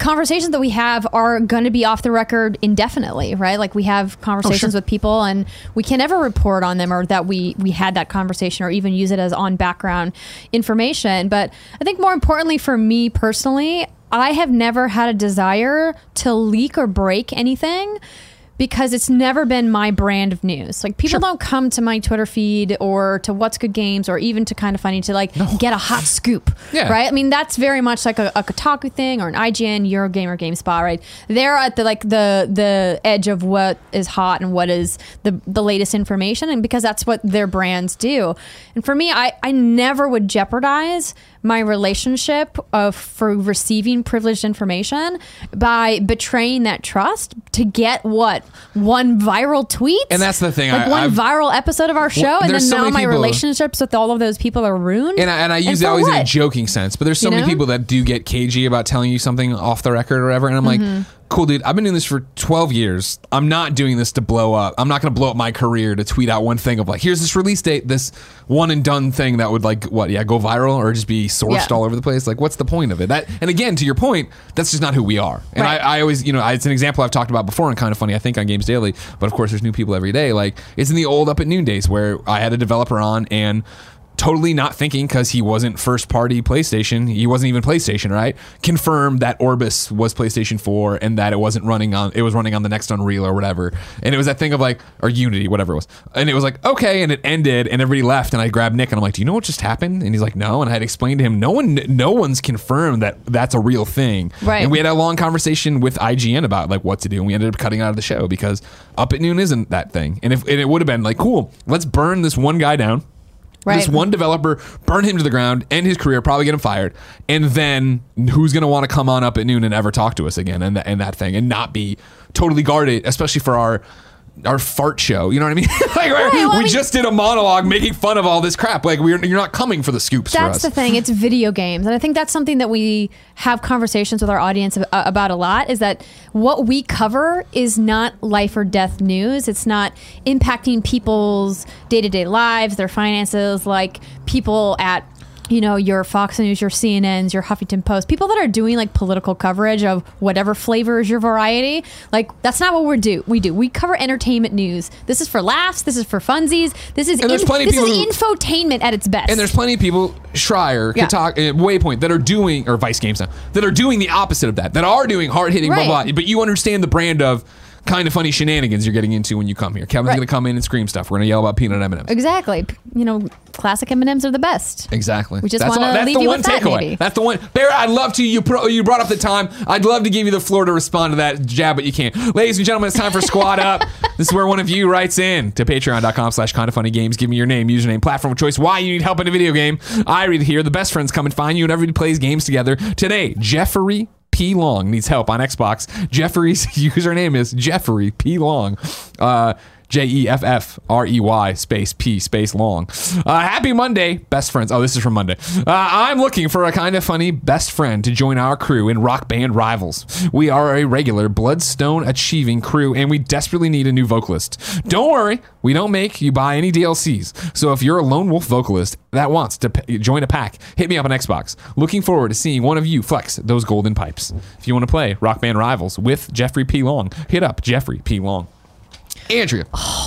conversations that we have are going to be off the record indefinitely, right? Like we have conversations Oh, sure. with people and we can never report on them or that we we had that conversation or even use it as on background information. But I think more importantly for me personally, I have never had a desire to leak or break anything because it's never been my brand of news. Like people Sure. don't come to my Twitter feed or to What's Good Games or even to Kind of Funny to like get a hot scoop, Yeah. right? I mean, that's very much like a, a Kotaku thing or an I G N, Eurogamer, GameSpot, right? They're at the like the the edge of what is hot and what is the the latest information, and because that's what their brands do. And for me, I I never would jeopardize my relationship of for receiving privileged information by betraying that trust to get what one viral tweet, And that's the thing, like I- one I've- viral episode of our show, Well, and there's then so now many my people- relationships with all of those people are ruined. And I, and I use for that always in a what? joking sense, but there's so You many know? people that do get cagey about telling you something off the record or whatever, and I'm like, Mm-hmm. cool, dude, I've been doing this for twelve years. I'm not doing this to blow up. I'm not going to blow up my career to tweet out one thing of like, here's this release date, this one and done thing that would like, what, yeah, go viral or just be sourced Yeah. all over the place. Like, what's the point of it? That, and again, to your point, that's just not who we are. And Right. I, I always, you know, I, it's an example I've talked about before and Kind of Funny, I think, on Games Daily, but of course, there's new people every day. Like, it's in the old Up at Noon days where I had a developer on and totally not thinking because he wasn't first party PlayStation. He wasn't even PlayStation, right? Confirmed that Orbis was PlayStation four and that it wasn't running on, it was running on the next Unreal or whatever. And it was that thing of like, or Unity, whatever it was. And it was like, okay. And it ended and everybody left. And I grabbed Nick and I'm like, do you know what just happened? And he's like, no. And I had explained to him, no one, no one's confirmed that that's a real thing. Right. And we had a long conversation with I G N about like what to do. And we ended up cutting out of the show because Up at Noon isn't that thing. And if and it would have been like, cool, let's burn this one guy down. Right. This one developer, burn him to the ground, end his career, probably get him fired, and then who's going to want to come on Up at Noon and ever talk to us again and, th- and that thing and not be totally guarded, especially for our our fart show. You know what I mean? like Right, well, we I mean- just did a monologue making fun of all this crap. Like we're you're not coming for the scoops for That's us. the thing. It's video games. And I think that's something that we have conversations with our audience ab- about a lot is that what we cover is not life or death news. It's not impacting people's day-to-day lives, their finances, like people at you know, your Fox News, your C N Ns, your Huffington Post, people that are doing like political coverage of whatever flavor is your variety. Like that's not what we do. We do. We cover entertainment news. This is for laughs. This is for funsies. This is And there's in- plenty of this is people who- infotainment at its best. And there's plenty of people, Schreier, Yeah. Kotaku, uh, Waypoint, that are doing, or Vice Games now, that are doing the opposite of that, that are doing hard hitting, Right. blah, blah, but you understand the brand of Kind of Funny shenanigans you're getting into when you come here. Kevin's Right. going to come in and scream stuff. We're going to yell about peanut M and M's. Exactly. P- You know, classic M and M's are the best. Exactly. We just That's wanna all- that's leave the you one with that, takeaway. maybe. That's the one. Barrett, I'd love to. You pro, you brought up the time. I'd love to give you the floor to respond to that jab, but you can't. Ladies and gentlemen, it's time for Squad Up. This is where one of you writes in to patreon.com slash kind of funny games. Give me your name, username, platform of choice, why you need help in a video game. I read it here. The best friends come and find you, and everybody plays games together. Today, Jeffrey P. Long needs help on Xbox. Jeffrey's username is Jeffrey P. Long. Uh, J E F F R E Y space P space Long. Uh, happy Monday, best friends. Oh, this is from Monday. Uh, I'm looking for a kind of funny best friend to join our crew in Rock Band Rivals. We are a regular Bloodstone achieving crew, and we desperately need a new vocalist. Don't worry, we don't make you buy any D L Cs. So if you're a lone wolf vocalist that wants to p- join a pack, hit me up on Xbox. Looking forward to seeing one of you flex those golden pipes. If you want to play Rock Band Rivals with Jeffrey P. Long, hit up Jeffrey P. Long. Andrea,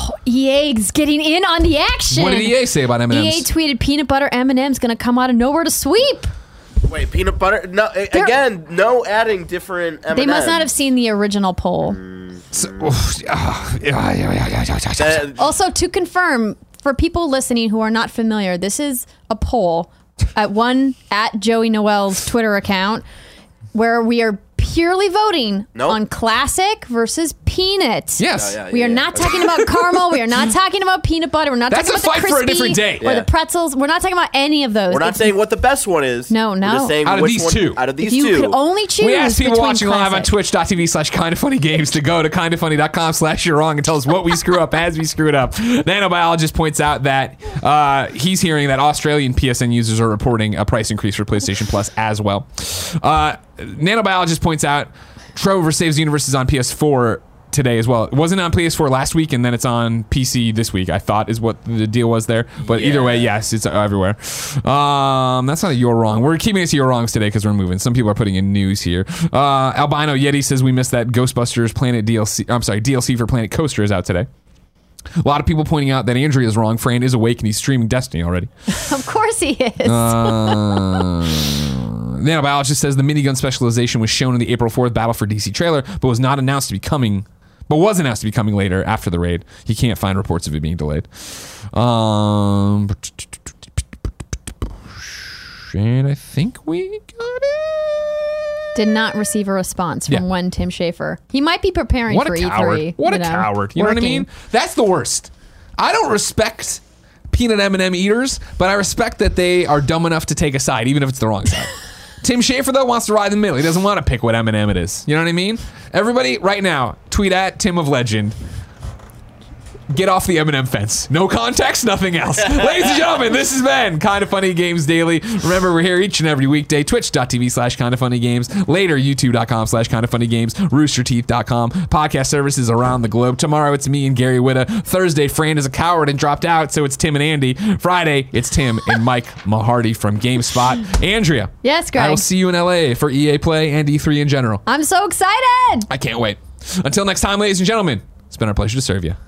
E A's getting in on the action. what did E A say about M and E A M's? tweeted peanut butter M and M's going to come out of nowhere to sweep. Wait, peanut butter? No, a- They're- again, no adding different M and M's. They must not have seen the original poll. So, oof, ah, yeah, yeah, yeah, yeah, yeah, yeah. Uh, Also, to confirm, for people listening who are not familiar, this is a poll at one at Joey Noel's Twitter account where we are purely voting Nope. on classic versus peanut. Yes. Oh, yeah, We are yeah. not talking about caramel. We are not talking about peanut butter. We're not That's talking a about the fight for a crispy different day. or Yeah. the pretzels. We're not talking about any of those. We're not It's- saying what the best one is. No, We're no. just saying Out of which these one, two. Out of these if you two. could only choose We asked people between watching live on classic. twitch.tv slash kind of funny games to go to kindoffunny.com slash you're wrong and tell us what we screw up as we screw it up. Nanobiologist points out that uh, he's hearing that Australian P S N users are reporting a price increase for PlayStation Plus as well. Uh, Nanobiologist points out Trover Saves Universes on P S four today as well. It wasn't on P S four last week, and then it's on P C this week, I thought is what the deal was there. But Yeah. either way, yes, it's everywhere. Um, that's not a you're wrong. We're keeping it to you're wrongs today because we're moving. Some people are putting in news here. Uh, Albino Yeti says we missed that Ghostbusters Planet D L C. I'm sorry, D L C for Planet Coaster is out today. A lot of people pointing out that Andrea's wrong. Fran is awake and he's streaming Destiny already. Of course he is. Uh, Nanobiologist says the minigun specialization was shown in the April fourth Battle for D C trailer, but was not announced to be coming, but was announced to be coming later after the raid. He can't find reports of it being delayed. Um, and I think we got it. Did not receive a response from Yeah. one Tim Schafer. He might be preparing What for a E three. coward. What you a know, coward. You know what I working. mean? That's the worst. I don't respect peanut M and M eaters, but I respect that they are dumb enough to take a side, even if it's the wrong side. Tim Schafer, though, wants to ride in the middle. He doesn't want to pick what M and M it is. You know what I mean? Everybody, right now, tweet at Tim of Legend. Get off the M and M fence. No context, nothing else. Ladies and gentlemen, this has been Kind of Funny Games Daily. Remember, we're here each and every weekday. Twitch.tv slash Kind of Funny Games. Later, YouTube.com slash Kind of Funny Games. Rooster Teeth dot com. Podcast services around the globe. Tomorrow, it's me and Gary Witta. Thursday, Fran is a coward and dropped out, so it's Tim and Andy. Friday, it's Tim and Mike Mahardy from GameSpot. Andrea. Yes, Greg. I will see you in L A for E A Play and E three in general. I'm so excited. I can't wait. Until next time, ladies and gentlemen, it's been our pleasure to serve you.